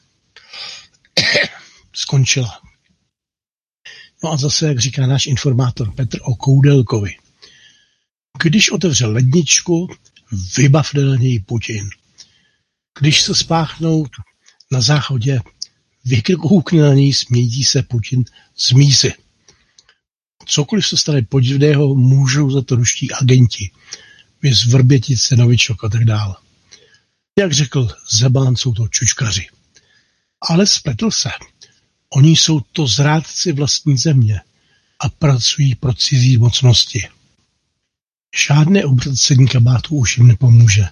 skončila. No a zase, jak říká náš informátor Petr o Koudelkovi. Když otevře ledničku, vybav na něj Putin. Když se spáchnou na záchodě, vykoukne na něj smějící se Putin z mísy. Cokoliv se stane podivného, můžou za to ruští agenti. Vys Vrbětice, Novičok a tak dále. Jak řekl Zeman, jsou to čučkaři. Ale spletl se. Oni jsou to zrádci vlastní země a pracují pro cizí mocnosti. Žádné obracení kabátů už jim nepomůže.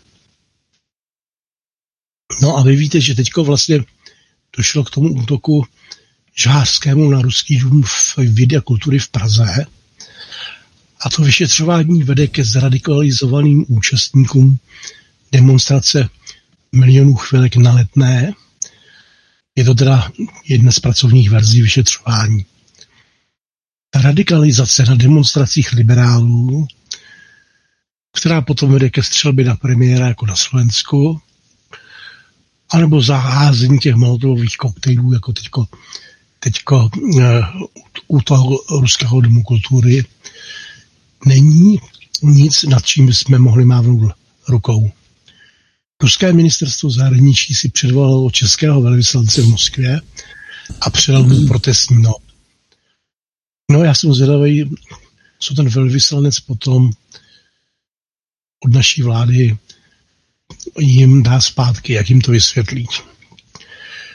No a vy víte, že teďko vlastně došlo k tomu útoku žhářskému na ruský dům v vědy a kultury v Praze. A to vyšetřování vede ke zradikalizovaným účastníkům demonstrace milionů chvilek na Letné. Je to teda jedna z pracovních verzí vyšetřování. Ta radikalizace na demonstracích liberálů, která potom vede ke střelbě na premiéra jako na Slovensku, anebo zaházení těch molotových koktejlů, jako teďko, teďko uh, u toho ruského domu kultury, není nic, nad čím jsme mohli mávnout rukou. Ruské ministerstvo zahraničí si předvolalo českého velvyslance v Moskvě a předal mu protestní not. No já jsem zvědavý, co ten velvyslanec potom od naší vlády jim dá zpátky, jak jim to vysvětlí.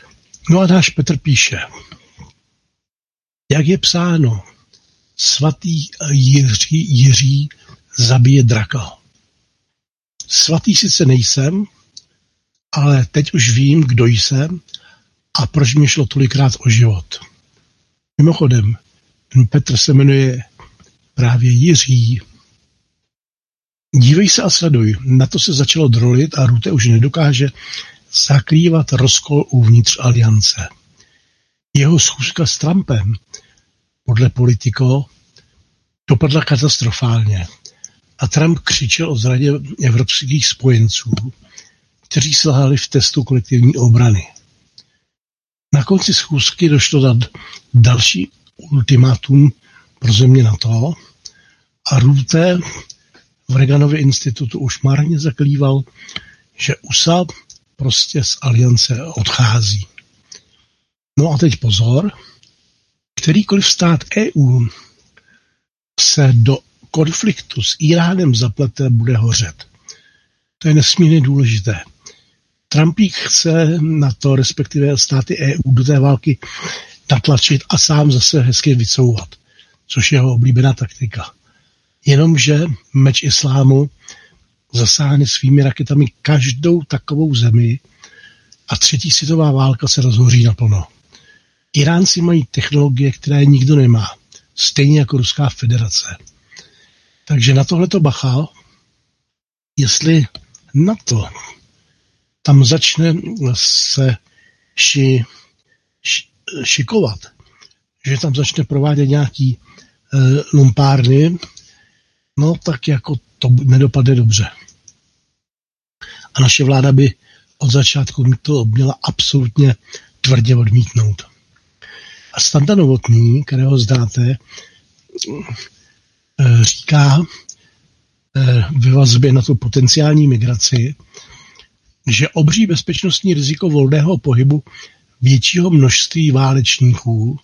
No a náš Petr píše, jak je psáno, svatý Jiří, Jiří zabije draka. Svatý sice nejsem, ale teď už vím, kdo jsem a proč mi šlo tolikrát o život. Mimochodem, Petr se jmenuje právě Jiří. Dívej se a sleduj, na to se začalo drolit a Rutte už nedokáže zakrývat rozkol uvnitř aliance. Jeho schůzka s Trumpem, podle Politico, dopadla katastrofálně a Trump křičel o zradě evropských spojenců, kteří selhali v testu kolektivní obrany. Na konci schůzky došlo na další ultimátum pro země NATO a Rutte v Reaganově institutu už marně zaklíval, že U S A prostě z aliance odchází. No a teď pozor, kterýkoliv stát E U se do konfliktu s Iránem zaplete, bude hořet. To je nesmírně důležité. Trumpík chce na to, respektive státy E U, do té války natlačit a sám zase hezky vycouvat, což je jeho oblíbená taktika. Jenomže meč islámu zasáhne svými raketami každou takovou zemi a třetí světová válka se rozhoří naplno. Iránci mají technologie, které nikdo nemá, stejně jako Ruská federace. Takže na tohleto bacha, jestli NATO tam začne se ši, ši, šikovat, že tam začne provádět nějaký e, lumpárny, no tak jako to nedopadne dobře. A naše vláda by od začátku to měla absolutně tvrdě odmítnout. A Standa Novotný, kterého znáte, říká ve vazbě na tu potenciální migraci, že obří bezpečnostní riziko volného pohybu většího množství válečníků,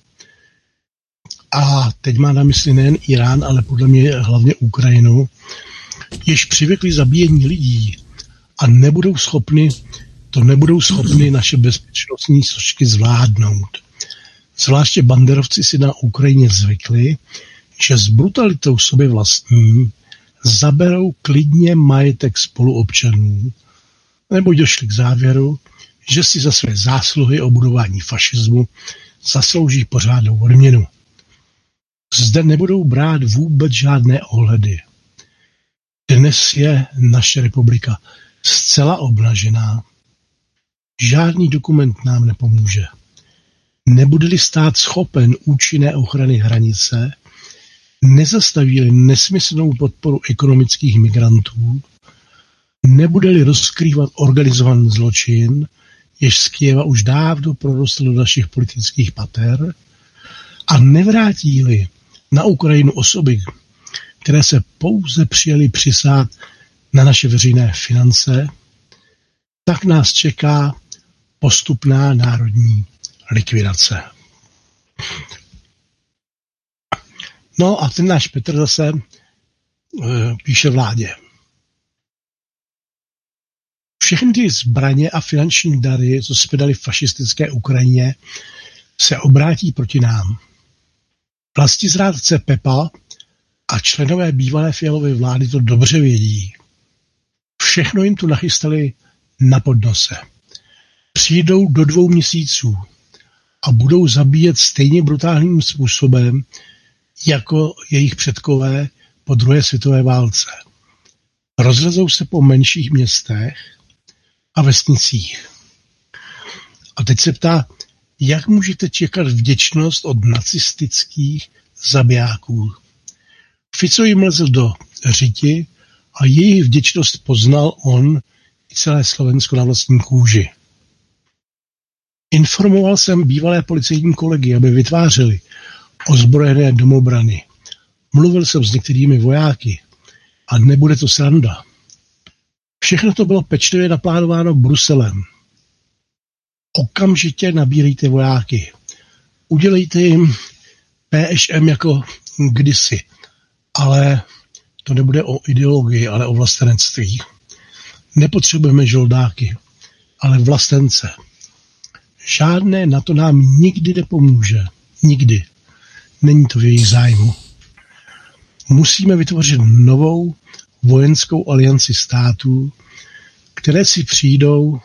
a teď má na mysli nejen Irán, ale podle mě hlavně Ukrajinu, jež přivykli zabíjení lidí a nebudou schopni, to nebudou schopni naše bezpečnostní složky zvládnout. Zvláště banderovci si na Ukrajině zvykli, že s brutalitou sobě vlastní zaberou klidně majetek spoluobčanů, nebo došli k závěru, že si za své zásluhy o budování fašismu zaslouží pořádnou odměnu. Zde nebudou brát vůbec žádné ohledy. Dnes je naše republika zcela obnažená. Žádný dokument nám nepomůže. Nebude-li stát schopen účinné ochrany hranice, nezastaví-li nesmyslnou podporu ekonomických migrantů, nebude-li rozkrývat organizovaný zločin, jež z Kyjeva už dávno prorostl do našich politických pater, a nevrátí-li na Ukrajinu osoby, které se pouze přijeli přisát na naše veřejné finance, tak nás čeká postupná národní likvidace. No a ten náš Petr zase e, píše vládě. Všechny ty zbraně a finanční dary, co jsme dali fašistické Ukrajině, se obrátí proti nám. Vlastizrádce Pepa a členové bývalé Fialovy vlády to dobře vědí. Všechno jim tu nachystali na podnose. Přijdou do dvou měsíců a budou zabíjet stejně brutálním způsobem, jako jejich předkové po druhé světové válce. Rozlezou se po menších městech a vesnicích. A teď se ptá, jak můžete čekat vděčnost od nacistických zabijáků? Fico jim lezl do řiti a jejich vděčnost poznal on i celé Slovensko na vlastní kůži. Informoval jsem bývalé policejní kolegy, aby vytvářeli ozbrojené domobrany. Mluvil jsem s některými vojáky a nebude to sranda. Všechno to bylo pečlivě naplánováno Bruselem. Okamžitě nabírejte vojáky. Udělejte jim P Š M jako kdysi, ale to nebude o ideologii, ale o vlastenectví. Nepotřebujeme žoldáky, ale vlastence. Žádné NATO nám nikdy nepomůže. Nikdy. Není to v jejich zájmu. Musíme vytvořit novou vojenskou alianci států, které si přijdou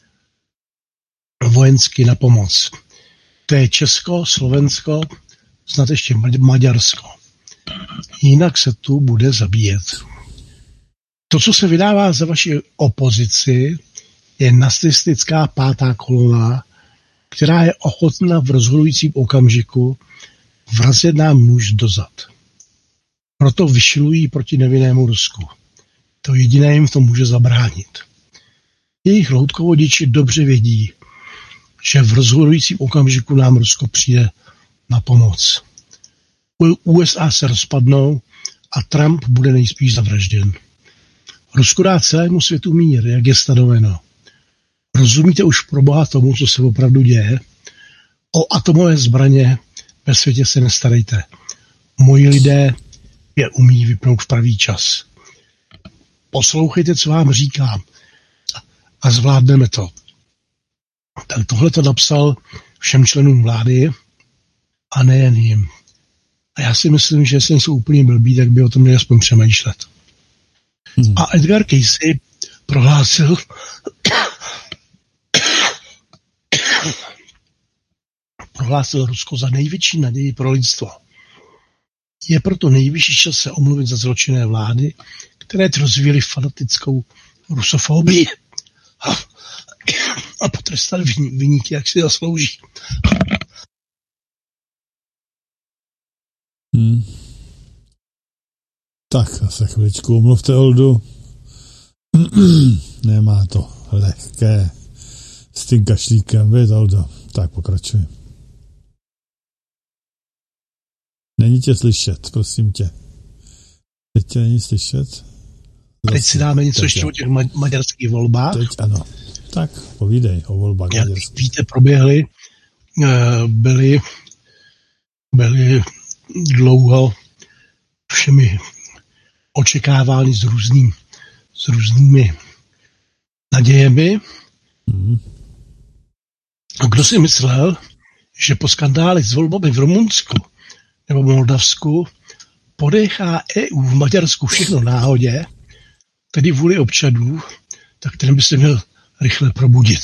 vojensky na pomoc. To je Česko, Slovensko, snad ještě Maďarsko. Jinak se tu bude zabíjet. To, co se vydává za vaši opozici, je nacistická pátá kolona, která je ochotna v rozhodujícím okamžiku vrazit nám nůž dozad. Proto vyšilují proti nevinnému Rusku. To jediné jim to může zabránit. Jejich loutkovodiči dobře vědí, že v rozhodujícím okamžiku nám Rusko přijde na pomoc. U S A se rozpadnou a Trump bude nejspíš zavražděn. Rusko dá celému světu mír, jak je stanoveno. Rozumíte už pro boha tomu, co se opravdu děje? O atomové zbraně ve světě se nestarejte. Moji lidé je umí vypnout v pravý čas. Poslouchejte, co vám říkám a zvládneme to. Tak tohle to napsal všem členům vlády a nejen jim. A já si myslím, že jestli jsou úplně blbí, tak by o tom měli aspoň přemýšlet. Hmm. A Edgar Cayce prohlásil, prohlásil Rusko za největší naději pro lidstvo. Je proto nejvyšší čas se omluvit za zločinné vlády, které rozvíjely fanatickou rusofobii a, a potrestat viníky, jak si zaslouží. Hmm. Tak, zase chviličku omluvte Oldu. Nemá to lehké s tím kašlíkem, víš, Oldo. Tak pokračuj. Není tě slyšet, prosím tě. Teď tě není slyšet? Zase. Teď si dáme něco ještě o těch ma- maďarských volbách. Teď ano. Tak, povídej o volbách maďarských. Jak víte, proběhly, byly, byly dlouho všemi očekávány s, různým, s různými nadějemi. Hmm. A kdo si myslel, že po skandálech s volbami v Rumunsku nebo Moldavsku podechá E U v Maďarsku všechno náhodě, tedy vůli občanů, tak ten by se měl rychle probudit.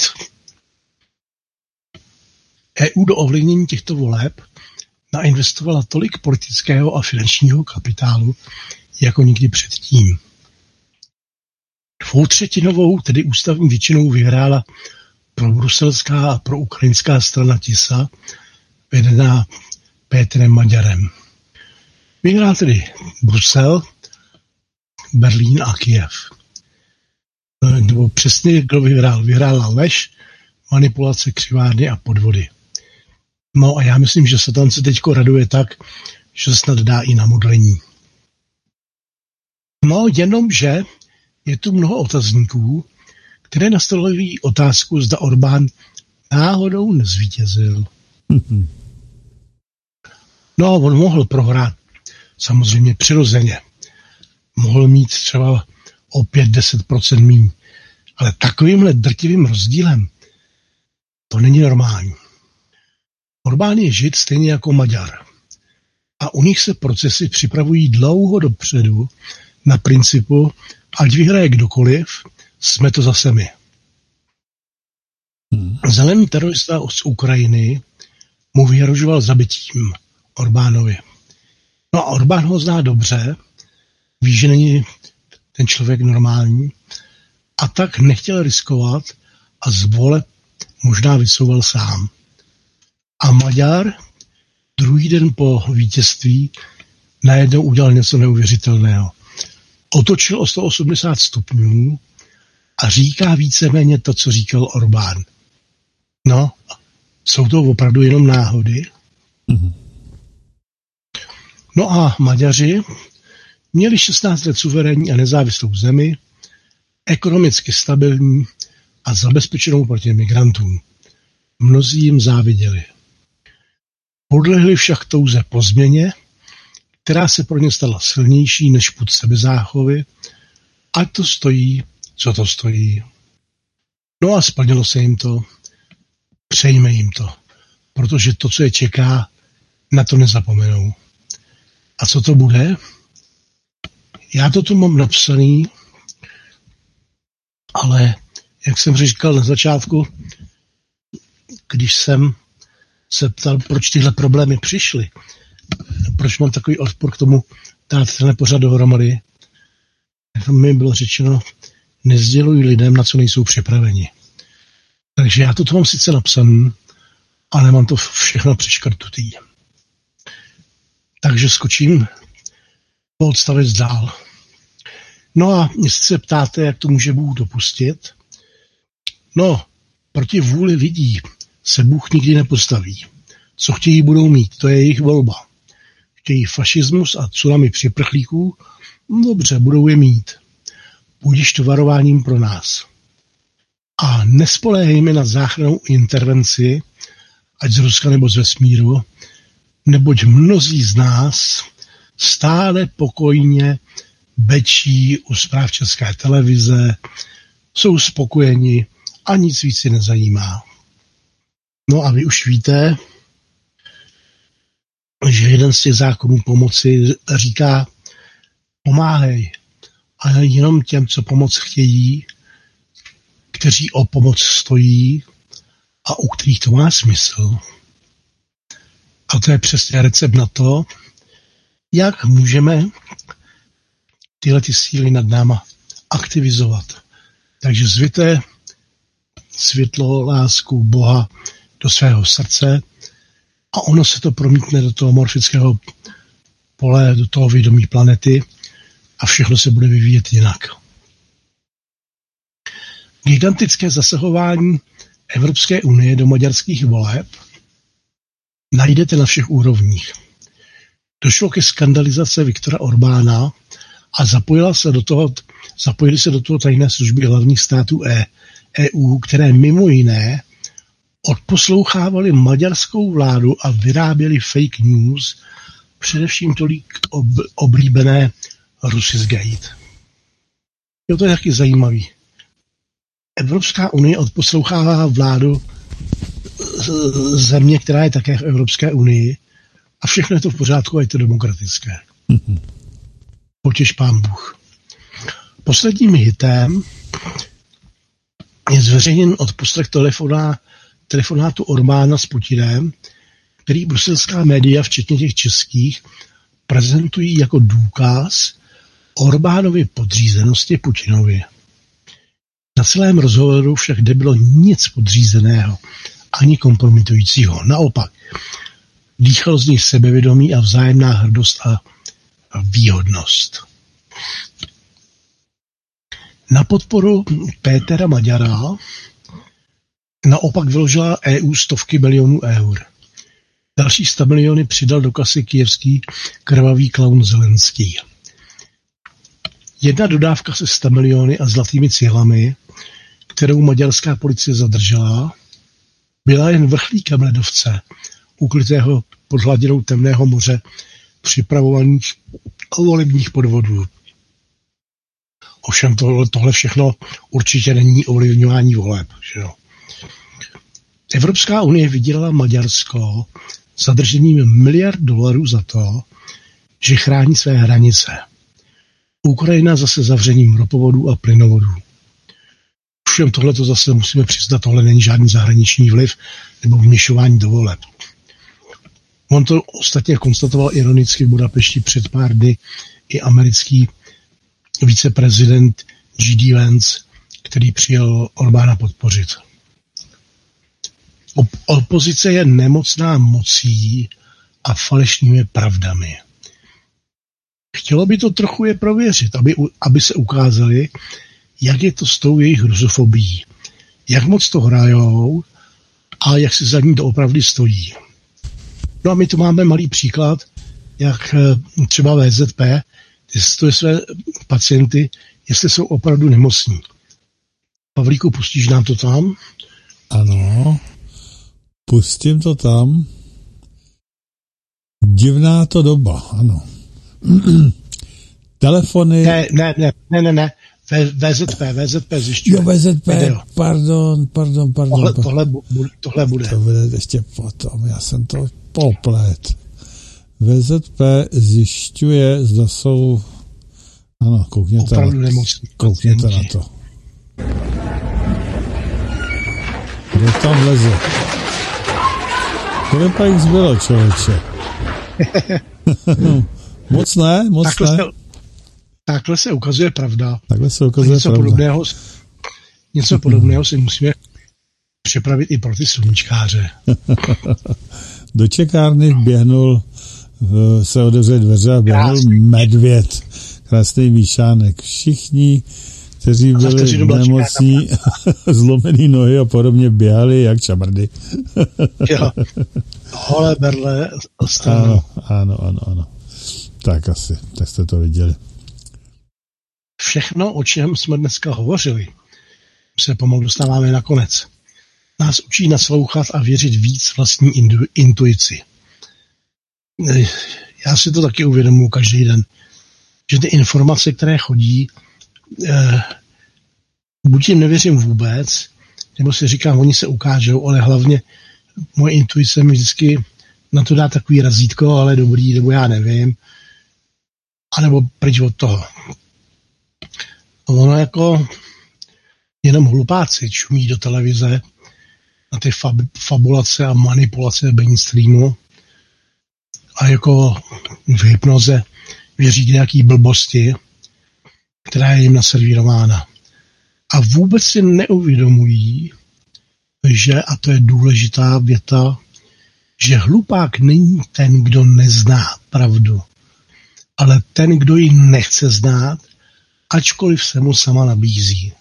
E U do ovlivnění těchto voleb nainvestovala tolik politického a finančního kapitálu jako nikdy předtím. Dvoutřetinovou, tedy ústavní většinou vyhrála probruselská a proukrajinská strana TISA, vedená Pétrem Maďarem. Vyhrál tedy Brusel, Berlín a Kyjev. Nebo přesně, kdo vyhrál? Vyhrála lež, manipulace, křivárny a podvody. No a já myslím, že se tam se teďko raduje tak, že snad dá i na modlení. No, jenomže je tu mnoho otazníků, které nastolují otázku, zda Orbán náhodou nezvítězil. No, on mohl prohrát samozřejmě přirozeně. Mohl mít třeba o pět až deset procent míň. Ale takovýmhle drtivým rozdílem to není normální. Orbán je Žid stejně jako Maďar. A u nich se procesy připravují dlouho dopředu na principu, ať vyhraje kdokoliv, jsme to zase my. Hmm. Zelený terorista z Ukrajiny mu vyhrožoval zabitím Orbánovi. No a Orbán ho zná dobře, ví, že není ten člověk normální, a tak nechtěl riskovat a z voleb možná vysouval sám. A Maďar druhý den po vítězství najednou udělal něco neuvěřitelného. Otočil o sto osmdesát stupňů a říká víceméně to, co říkal Orbán. No, jsou to opravdu jenom náhody. Mm-hmm. No a Maďaři měli šestnáct let suverénní a nezávislou zemi, ekonomicky stabilní a zabezpečenou proti migrantům. Mnozí jim záviděli. Podlehli však touze po změně, která se pro ně stala silnější než pud sebezáchovy, ať to stojí, co to stojí. No a splnilo se jim to. přejme jim to, protože to, co je čeká, na to nezapomenou. A co to bude? Já to tu mám napsaný, ale jak jsem říkal na začátku, když jsem se ptal, proč tyhle problémy přišly, proč mám takový odpor k tomu dát tenhle pořad dohromady, tam mi bylo řečeno, nezdělují lidem, na co nejsou připraveni. Takže já to tu mám sice napsaný, ale nemám to všechno přeškrtutý. Takže skočím po odstavec dál. No a jestli se ptáte, jak to může Bůh dopustit, no, proti vůli lidí se Bůh nikdy nepostaví. Co chtějí, budou mít, to je jejich volba. Chtějí fašismus a tsunami připrchlíků, dobře, budou je mít. Budiž to varováním pro nás. A nespoléhejme na záchrannou intervenci, ať z Ruska nebo z vesmíru, neboť mnozí z nás stále pokojně bečí u zpráv České televize, jsou spokojeni a nic víc si nezajímá. No a vy už víte, že jeden z těch zákonů pomoci říká, pomáhej, ale jenom těm, co pomoc chtějí, kteří o pomoc stojí a u kterých to má smysl. A to je přesně recept na to, jak můžeme tyhle ty síly nad náma aktivizovat. Takže zvěte světlo, lásku Boha do svého srdce a ono se to promítne do toho morfického pole, do toho vědomí planety a všechno se bude vyvíjet jinak. Gigantické zasahování Evropské unie do maďarských voleb najdete na všech úrovních. Došlo ke skandalizaci Viktora Orbána a zapojila se do toho, zapojili se do toho tajné služby hlavních států E U, které mimo jiné odposlouchávali maďarskou vládu a vyráběli fake news, především tolik ob, oblíbené Russisgate. Jo, to je taky zajímavý. Evropská unie odposlouchává vládu země, která je také v Evropské unii a všechno je to v pořádku a je to demokratické. Mm-hmm. Potěš pán Bůh. Posledním hitem je zveřejněn odposlech telefoná, telefonátu Orbána s Putinem, který bruselská média, včetně těch českých, prezentují jako důkaz Orbánovy podřízenosti Putinovi. Na celém rozhovoru však nebylo nic podřízeného, ani kompromitujícího. Naopak, dýchal z nich sebevědomí a vzájemná hrdost a výhodnost. Na podporu Pétera Maďara naopak vyložila E U stovky milionů eur. Další sto miliony přidal do kasy kyjevský krvavý klaun Zelenský. Jedna dodávka se sto miliony a zlatými cihlami, kterou maďarská policie zadržela, byla jen vrchlíkem ledovce, ukrytého pod hladinou temného moře připravovaných volebních podvodů. Ovšem tohle, tohle všechno určitě není ovlivňování voleb. Že jo? Evropská unie vydělala Maďarsko zadržením miliard dolarů za to, že chrání své hranice. Ukrajina zase zavřením ropovodů a plynovodů. Všem tohle to zase musíme přiznat, tohle není žádný zahraniční vliv nebo vměšování do voleb. On to ostatně konstatoval ironicky v Budapešti před pár dny i americký viceprezident J D Vance, který přijel Orbána podpořit. Op- opozice je nemocná mocí a falešnými pravdami. Chtělo by to trochu je prověřit, aby, aby se ukázali, jak je to s tou jejich rusofobií, jak moc to hrajou a jak se za ní doopravdy stojí. No a my tu máme malý příklad, jak třeba V Z P testuje své pacienty, jestli jsou opravdu nemocní. Pavlíku, pustíš nám to tam? Ano, pustím to tam. Divná to doba, ano. Telefony... Ne, ne, ne, ne, ne, ne. V Z P, V Z P zjišťuje. Jo, V Z P, video. pardon, pardon, pardon. Tohle, tohle, bu, tohle bude. To bude ještě potom, já jsem to poplet. V Z P zjišťuje, zda jsou... Ano, koukněte, opravdu na, koukněte na to. Kdo tam leze? Kolik jich zbylo, člověče? Moc ne, moc takhle ne. Se, takhle se ukazuje pravda. Takhle se ukazuje něco pravda. Podobného, něco podobného si musíme připravit i pro ty sluníčkáře. Do čekárny běhnul, se otevřely dveře a běhnul Krásný. medvěd. Krásný míšánek. Všichni, kteří byli nemocní, zlomený nohy a podobně, běhali jak čabrdy. Jo. Hole, berle, ano, ano, ano, ano. Tak asi, tak jste to viděli. Všechno, o čem jsme dneska hovořili, se pomalu dostáváme na konec. Nás učí naslouchat a věřit víc vlastní intu, intuici. Já si to taky uvědomuji každý den, že ty informace, které chodí, eh, buď jim nevěřím vůbec, nebo si říkám, oni se ukážou, ale hlavně moje intuice mi vždycky na to dá takový razítko, ale dobrý, nebo já nevím, anebo pryč od toho. A ono jako jenom hlupáci čumí do televize na ty fab, fabulace a manipulace mainstreamu a jako v hypnoze věří k nějaký blbosti, která je jim naservírována. A vůbec si neuvědomují, že, a to je důležitá věta, že hlupák není ten, kdo nezná pravdu, ale ten, kdo ji nechce znát, ačkoliv se mu sama nabízí.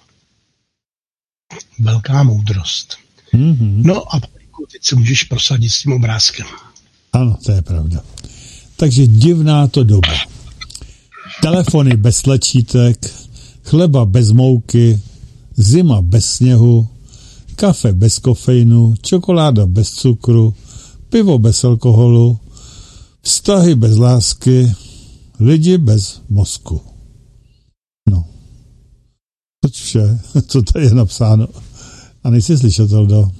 Velká moudrost. Mm-hmm. No a teď se můžeš prosadit s tím obrázkem. Ano, to je pravda. Takže divná to doba. Telefony bez tlačítek, chleba bez mouky, zima bez sněhu, kafe bez kofeinu, čokoláda bez cukru, pivo bez alkoholu, vztahy bez lásky, lidi bez mozku. No. Toť vše, co tady je napsáno. A nejsi slyšet, Oldo?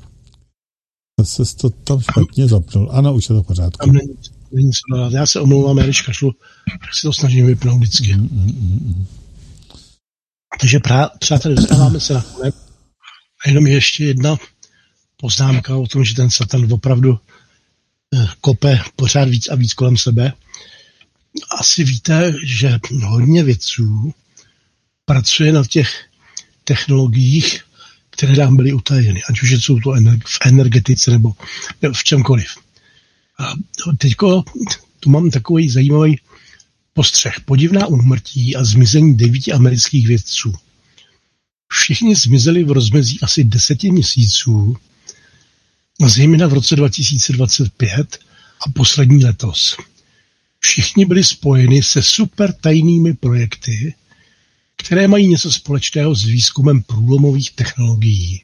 Zase jsi to tam špatně zapnul. Ano, už je to v pořádku. Tam není, není co dát. Já se omlouvám, já když kašlu, tak si to snažím vypnout vždycky. Mm, mm, mm. Takže prá, přátelé, dostáváme se na konec. A jenom ještě jedna poznámka o tom, že ten Satan opravdu eh, kope pořád víc a víc kolem sebe. Asi víte, že hodně vědců pracuje na těch technologiích, které nám byly utajeny, ať už jsou to v energetice nebo v čemkoliv. A teďko tu mám takový zajímavý postřeh. Podivná úmrtí a zmizení devíti amerických vědců. Všichni zmizeli v rozmezí asi deseti měsíců, zejména v roce dva tisíce dvacet pět a poslední letos. Všichni byli spojeni se super tajnými projekty, které mají něco společného s výzkumem průlomových technologií.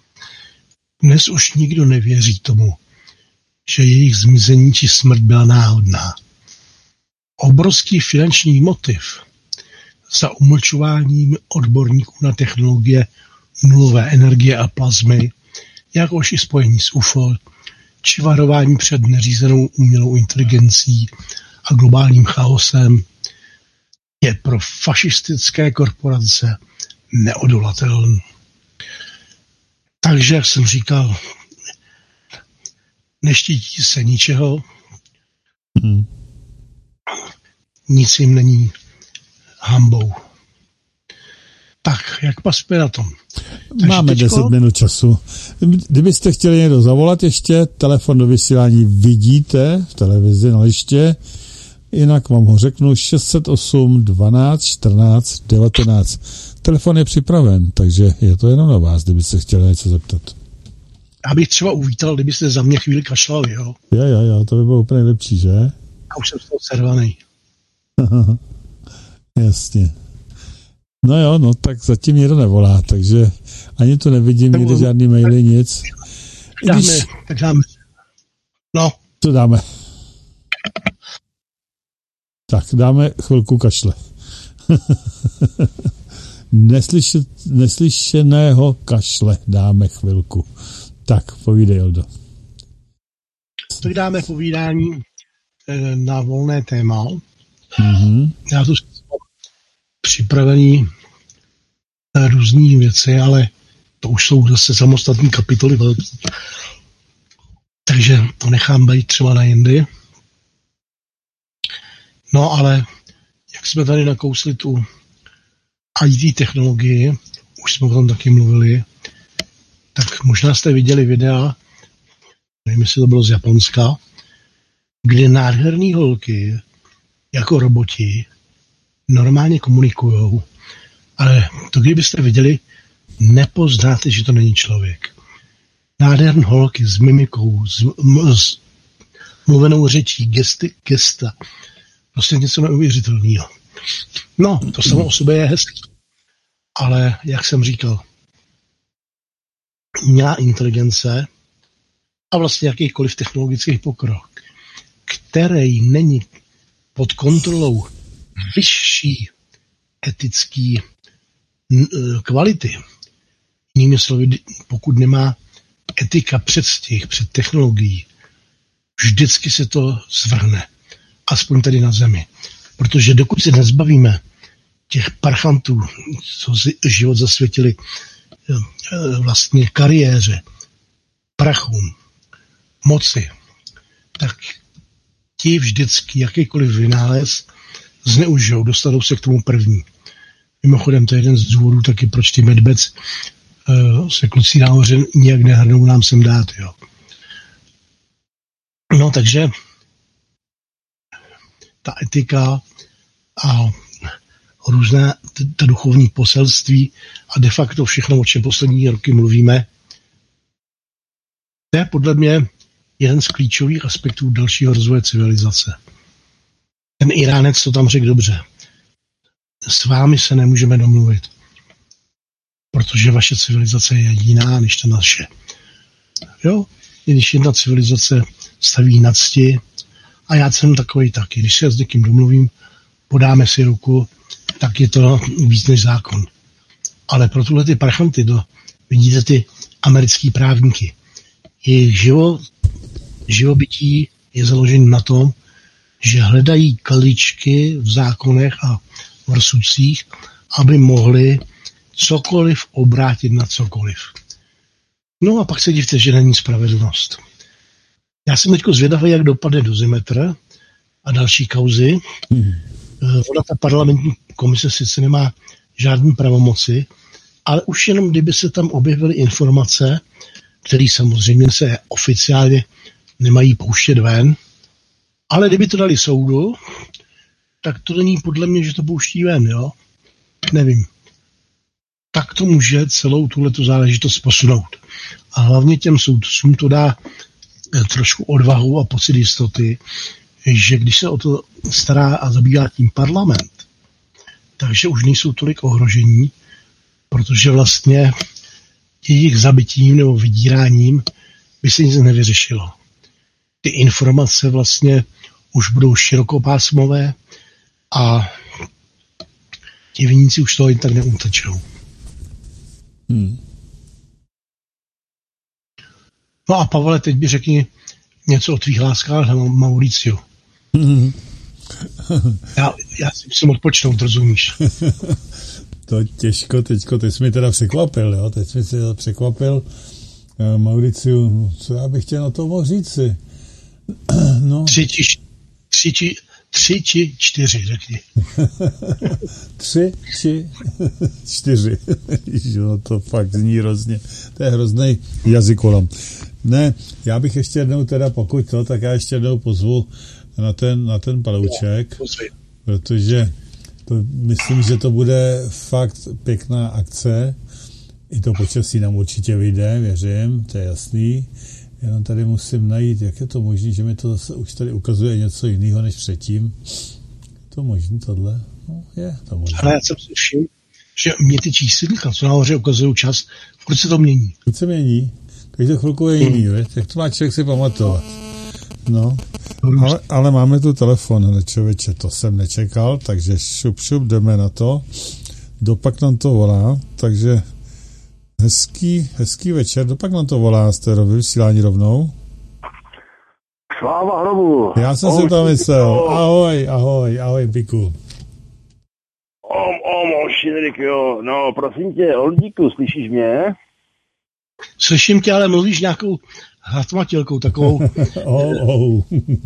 Dnes už nikdo nevěří tomu, že jejich zmizení či smrt byla náhodná. Obrovský finanční motiv za umlčováním odborníků na technologie nulové energie a plazmy, jakož i spojení s U F O, či varování před neřízenou umělou inteligencí a globálním chaosem, je pro fašistické korporace neodolatelný. Takže, jak jsem říkal, neštítí se ničeho, hmm. nic jim není hanbou. Tak, jak paspě na tom? Takže máme teďko deset minut času. Kdybyste chtěli někdo zavolat ještě, telefon do vysílání vidíte v televizi na liště, jinak vám ho řeknu šest set osm dvanáct čtrnáct devatenáct. Telefon je připraven, takže je to jenom na vás, kdybyste chtěli něco zeptat. Já bych třeba uvítal, kdybyste za mě chvíli kašlali, jo? Jo, jo, jo, to by bylo úplně lepší, že? Já už jsem z toho servaný. Jasně. No jo, no tak zatím někdo nevolá, takže ani to nevidím, nikde žádný maily, nic. Dáme, Když... tak dáme. No. To dáme. Tak dáme chvilku kašle. neslyšet, neslyšeného kašle dáme chvilku. Tak, povídej, Oldo. Tak dáme povídání na volné téma. Mm-hmm. Já tu mám připravený různý věci, ale to už jsou zase samostatní kapitoly velký. Takže to nechám být třeba na jindy. No ale jak jsme tady nakousli tu í té technologii, už jsme o tom taky mluvili, tak možná jste viděli videa, nevím, jestli to bylo z Japonska, kde nádherný holky jako roboti normálně komunikujou, ale to, kdybyste viděli, nepoznáte, že to není člověk. Nádherný holky s mimikou, s, m, s mluvenou řečí, gesty, gesta. Prostě něco neuvěřitelného. No, to samo o sobě je hezké. Ale, jak jsem říkal, měla inteligence a vlastně jakýkoliv technologický pokrok, který není pod kontrolou vyšší etický kvality. Jinými slovy, pokud nemá etika předstih před technologií, vždycky se to zvrhne. Aspoň tady na zemi. Protože dokud se nezbavíme těch parchantů, co si život zasvětili vlastně kariéře, prachům, moci, tak ti vždycky jakýkoliv vynález zneužijou, dostanou se k tomu první. Mimochodem, to je jeden z důvodů taky, proč ty medbec uh, se kluci nahoře nijak nehrnou nám sem dát. Jo. No, takže ta etika a různé ta duchovní poselství a de facto všechno, o čem poslední roky mluvíme, to je podle mě jeden z klíčových aspektů dalšího rozvoje civilizace. Ten Iránec to tam řekl dobře. S vámi se nemůžeme domluvit, protože vaše civilizace je jiná než ta naše. Jo? Když jedna civilizace staví na cti, a já jsem takový taky. Když se s někým domluvím, podáme si ruku, tak je to víc než zákon. Ale pro tuhle ty parchanty, do, vidíte ty americký právníky, jejich živo, živobytí je založen na tom, že hledají kličky v zákonech a v rozsudcích, aby mohli cokoliv obrátit na cokoliv. No a pak se divte, že není spravedlnost. Já jsem teďko zvědavý, jak dopadne dozimetr a další kauzy. Hmm. Ona ta parlamentní komise sice nemá žádný pravomoci, ale už jenom kdyby se tam objevily informace, které samozřejmě se oficiálně nemají pouštět ven, ale kdyby to dali soudu, tak to není podle mě, že to pouští ven, jo? Nevím. Tak to může celou tuhletu záležitost posunout. A hlavně těm soudcům to dá trošku odvahu a pocit jistoty, že když se o to stará a zabývá tím parlament, takže už nejsou tolik ohrožení, protože vlastně jejich zabitím nebo vydíráním by se nic nevyřešilo. Ty informace vlastně už budou širokopásmové a ti viníci už toho jen tak neutečou. Hmm. No a Pavle, teď by řekni něco o tvých láskách na Mauriciu. Hmm. já, já si musím odpočnout, rozumíš? To těžko, teďko, teď jsi mi teda překvapil, jo? Teď jsi mi teda překvapil. Uh, Mauriciu, co já bych chtěl na to mohl říci? No. Tři, či, tři, či, tři či čtyři, řekni. Tři či čtyři. No to fakt zní hrozně. To je hrozný jazykolam. Ne, já bych ještě jednou teda, pokud to, tak já ještě jednou pozvu na ten, na ten palouček, protože to, myslím, že to bude fakt pěkná akce. I to počasí nám určitě vyjde, věřím, to je jasný. Jenom tady musím najít, jak je to možné, že mi to zase už tady ukazuje něco jiného než předtím. Je to možné tohle? No, je to možné. Ale já jsem si všiml, že mě ty číslička, co nahoře ukazují čas, furt se to mění. Furt se mění? Každou chvilku je jiný, hmm. Jak to má člověk si pamatovat? No, ale, ale máme tu telefon, ne člověče, to jsem nečekal, takže šup, šup, jdeme na to. dopak nám to volá, takže hezký, hezký večer, dopak nám to volá z té vysílání rovnou. Sláva hrobu. Já jsem si to myslel. Ahoj, ahoj, ahoj, Piku. Om, om, Šinrik, jo. No, prosím tě, Oldíku, slyšíš mě? Slyším tě, ale mluvíš nějakou hatmatilkou takovou. oh, oh.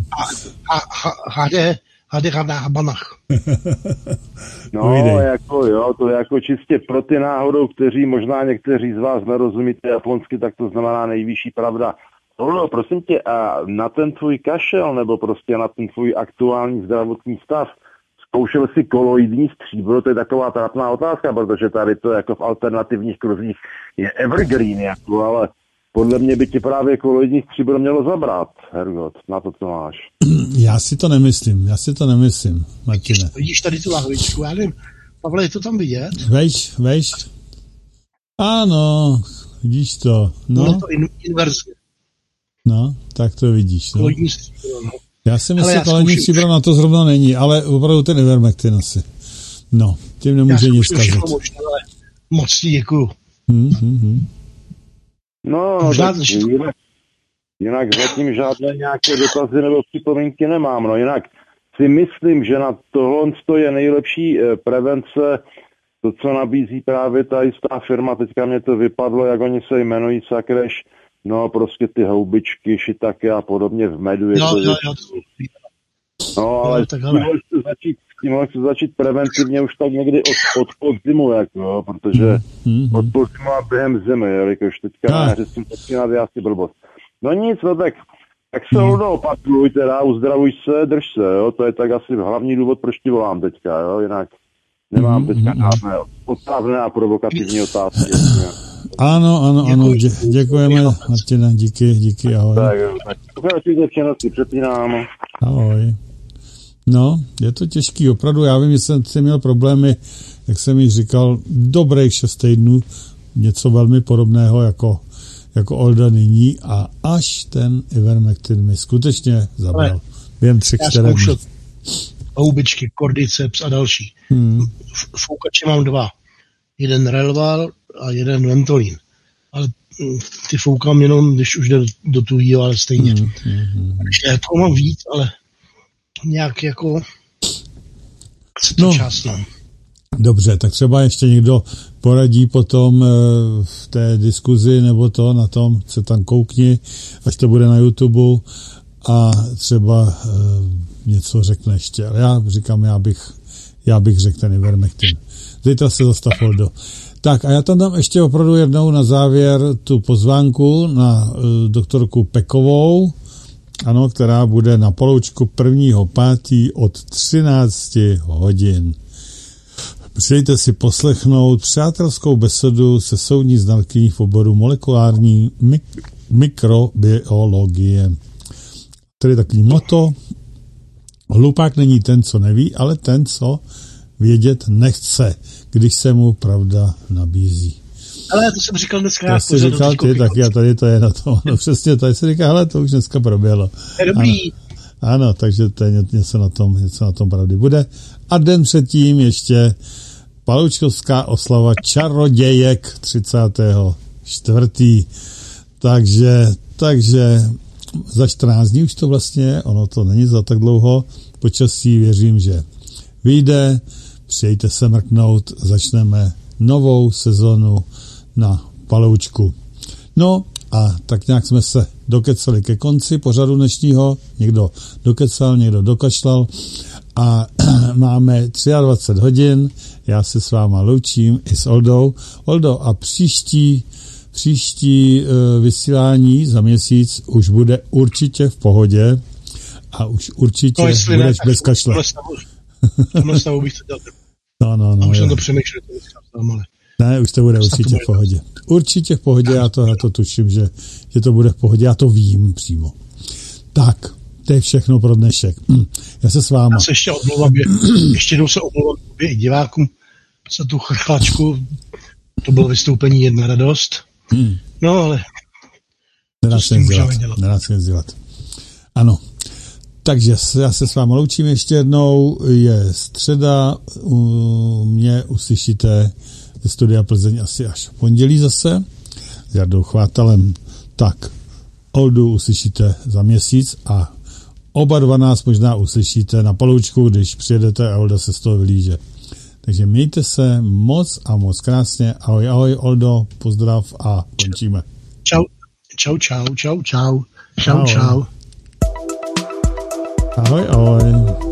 Hade, hade, hade, habanach. No, jako jo, to je jako čistě pro ty náhodou, kteří možná někteří z vás nerozumíte japonsky, tak to znamená nejvyšší pravda. No, prosím tě, a na ten tvůj kašel, nebo prostě na ten tvůj aktuální zdravotní stav, zkoušel jsi koloidní stříbro? To je taková trapná otázka, protože tady to jako v alternativních kruzích je evergreen, jako, ale podle mě by ti právě koloidní stříbro mělo zabrat, Hergot, na to, co máš. Já si to nemyslím, já si to nemyslím, Martine. Vidíš tady tu lahvičku, já nevím, Pavle, je to tam vidět? Vejš, vejš. Ano, vidíš to. No, no to in, inverzně. No, tak to vidíš. No. Koloidní stříbro, no. Já si myslím, že koloidní stříbro na to zrovna není, ale opravdu ten Ivermectin asi. No, tím nemůže nic zkazit. Moc ti děkuju. Hmm, hmm, hmm. No, no tak jinak, jinak zatím žádné nějaké dotazy nebo připomínky nemám. No jinak si myslím, že na tohle je nejlepší prevence, to, co nabízí právě ta jistá firma. Teďka mě to vypadlo, jak oni se jmenují, sakreš, no prostě ty houbičky, šitaky a podobně v medu. Je jo, to, jo, jo. No, ale s tímhle chci začít, chci začít preventivně už tak někdy od, od podzimu, jako, jo, protože mm-hmm. od podzimu a během zimy, jelikož teďka na jaře s tím počínat je asi blbost. No nic, no tak, tak se mm. opatruj teda, uzdravuj se, drž se, jo, to je tak asi hlavní důvod, proč ti volám teďka, jo, jinak nemám teďka žádné otázné a provokativní otázky. Ano, ano, ano, dě, děkujeme, Martina, díky, díky, ahoj. Tak jo, tak pokračujte v činnosti, přepínám. Ahoj. No, je to těžký, opravdu, já vím, že jsem si měl problémy, jak jsem již říkal, dobrých šest týdnů, něco velmi podobného jako, jako Olda nyní a až ten Ivermectin mi skutečně zabral. Během třech, čtyřech dní. Houbičky, kordyceps a další. Hmm. Foukače mám dva. Jeden Relval a jeden Ventolin. Ale ty foukám jenom, když už jde do tuhýho, ale stejně. Hmm, hmm, hmm. Já toho mám víc, ale nějak jako chce to no, čas, no. Dobře, tak třeba ještě někdo poradí potom v té diskuzi nebo to na tom, se tam koukni, až to bude na YouTube a třeba něco řekne ještě. Ale já říkám, já bych, já bych řekl ten Ivermectin. Zítra se zastav, Oldo. Tak a já tam dám ještě opravdu jednou na závěr tu pozvánku na uh, doktorku Pekovou, ano, která bude na Paloučku prvního pátého od třinácti hodin. Přijďte si poslechnout přátelskou besedu se soudní znalkyní v oboru molekulární mik- mikrobiologie. Tedy takový moto. Hlupák není ten, co neví, ale ten, co vědět nechce, když se mu pravda nabízí. Ale to jsem říkal dneska. To jsi říkal ty, tak já tady to je na to. No přesně, tady se říká, hele, to už dneska proběhlo. Je dobrý. Ano, ano, takže to je něco na tom, něco na tom pravdy bude. A den předtím ještě paloučkovská oslava čarodějek třicátého čtvrtého Takže, takže za čtrnáct dní už to vlastně, ono to není za tak dlouho, počasí věřím, že vyjde, přijďte se mrknout, začneme novou sezonu na Paloučku. No a tak nějak jsme se dokecali ke konci pořadu dnešního, někdo dokecal, někdo dokašlal a máme dvacet tři hodin, já se s váma loučím i s Oldou. Oldo, a příští Příští uh, vysílání za měsíc už bude určitě v pohodě a už určitě no, budeš ne, bez kašle. Tomhle stavu bych to dělal. No, no, no. A už jsem to přemýšlel. Ne, už to bude určitě v pohodě. Určitě v pohodě, já to, já to tuším, že, že to bude v pohodě, já to vím přímo. Tak, to je všechno pro dnešek. Hm. Já se s váma. Já se ještě omlouvám, ještě jednou se omlouvám i divákům za tu chrchlačku. To bylo vystoupení jedna radost. Hmm. No, ale nedá se nic dělat. Nedá se nic dělat. Ano. Takže já se s vámi loučím ještě jednou, je středa, u mě uslyšíte ze studia Plzeň asi až v pondělí zase s Jardou Chvátalem, tak Oldu uslyšíte za měsíc a oba dva nás možná uslyšíte na Paloučku, když přijedete a Olda se z toho vylíže. Takže mějte se moc a moc krásně. Ahoj, ahoj, Oldo, pozdrav a končíme. Čau, čau, čau, čau, čau, čau, čau. Ahoj, ahoj.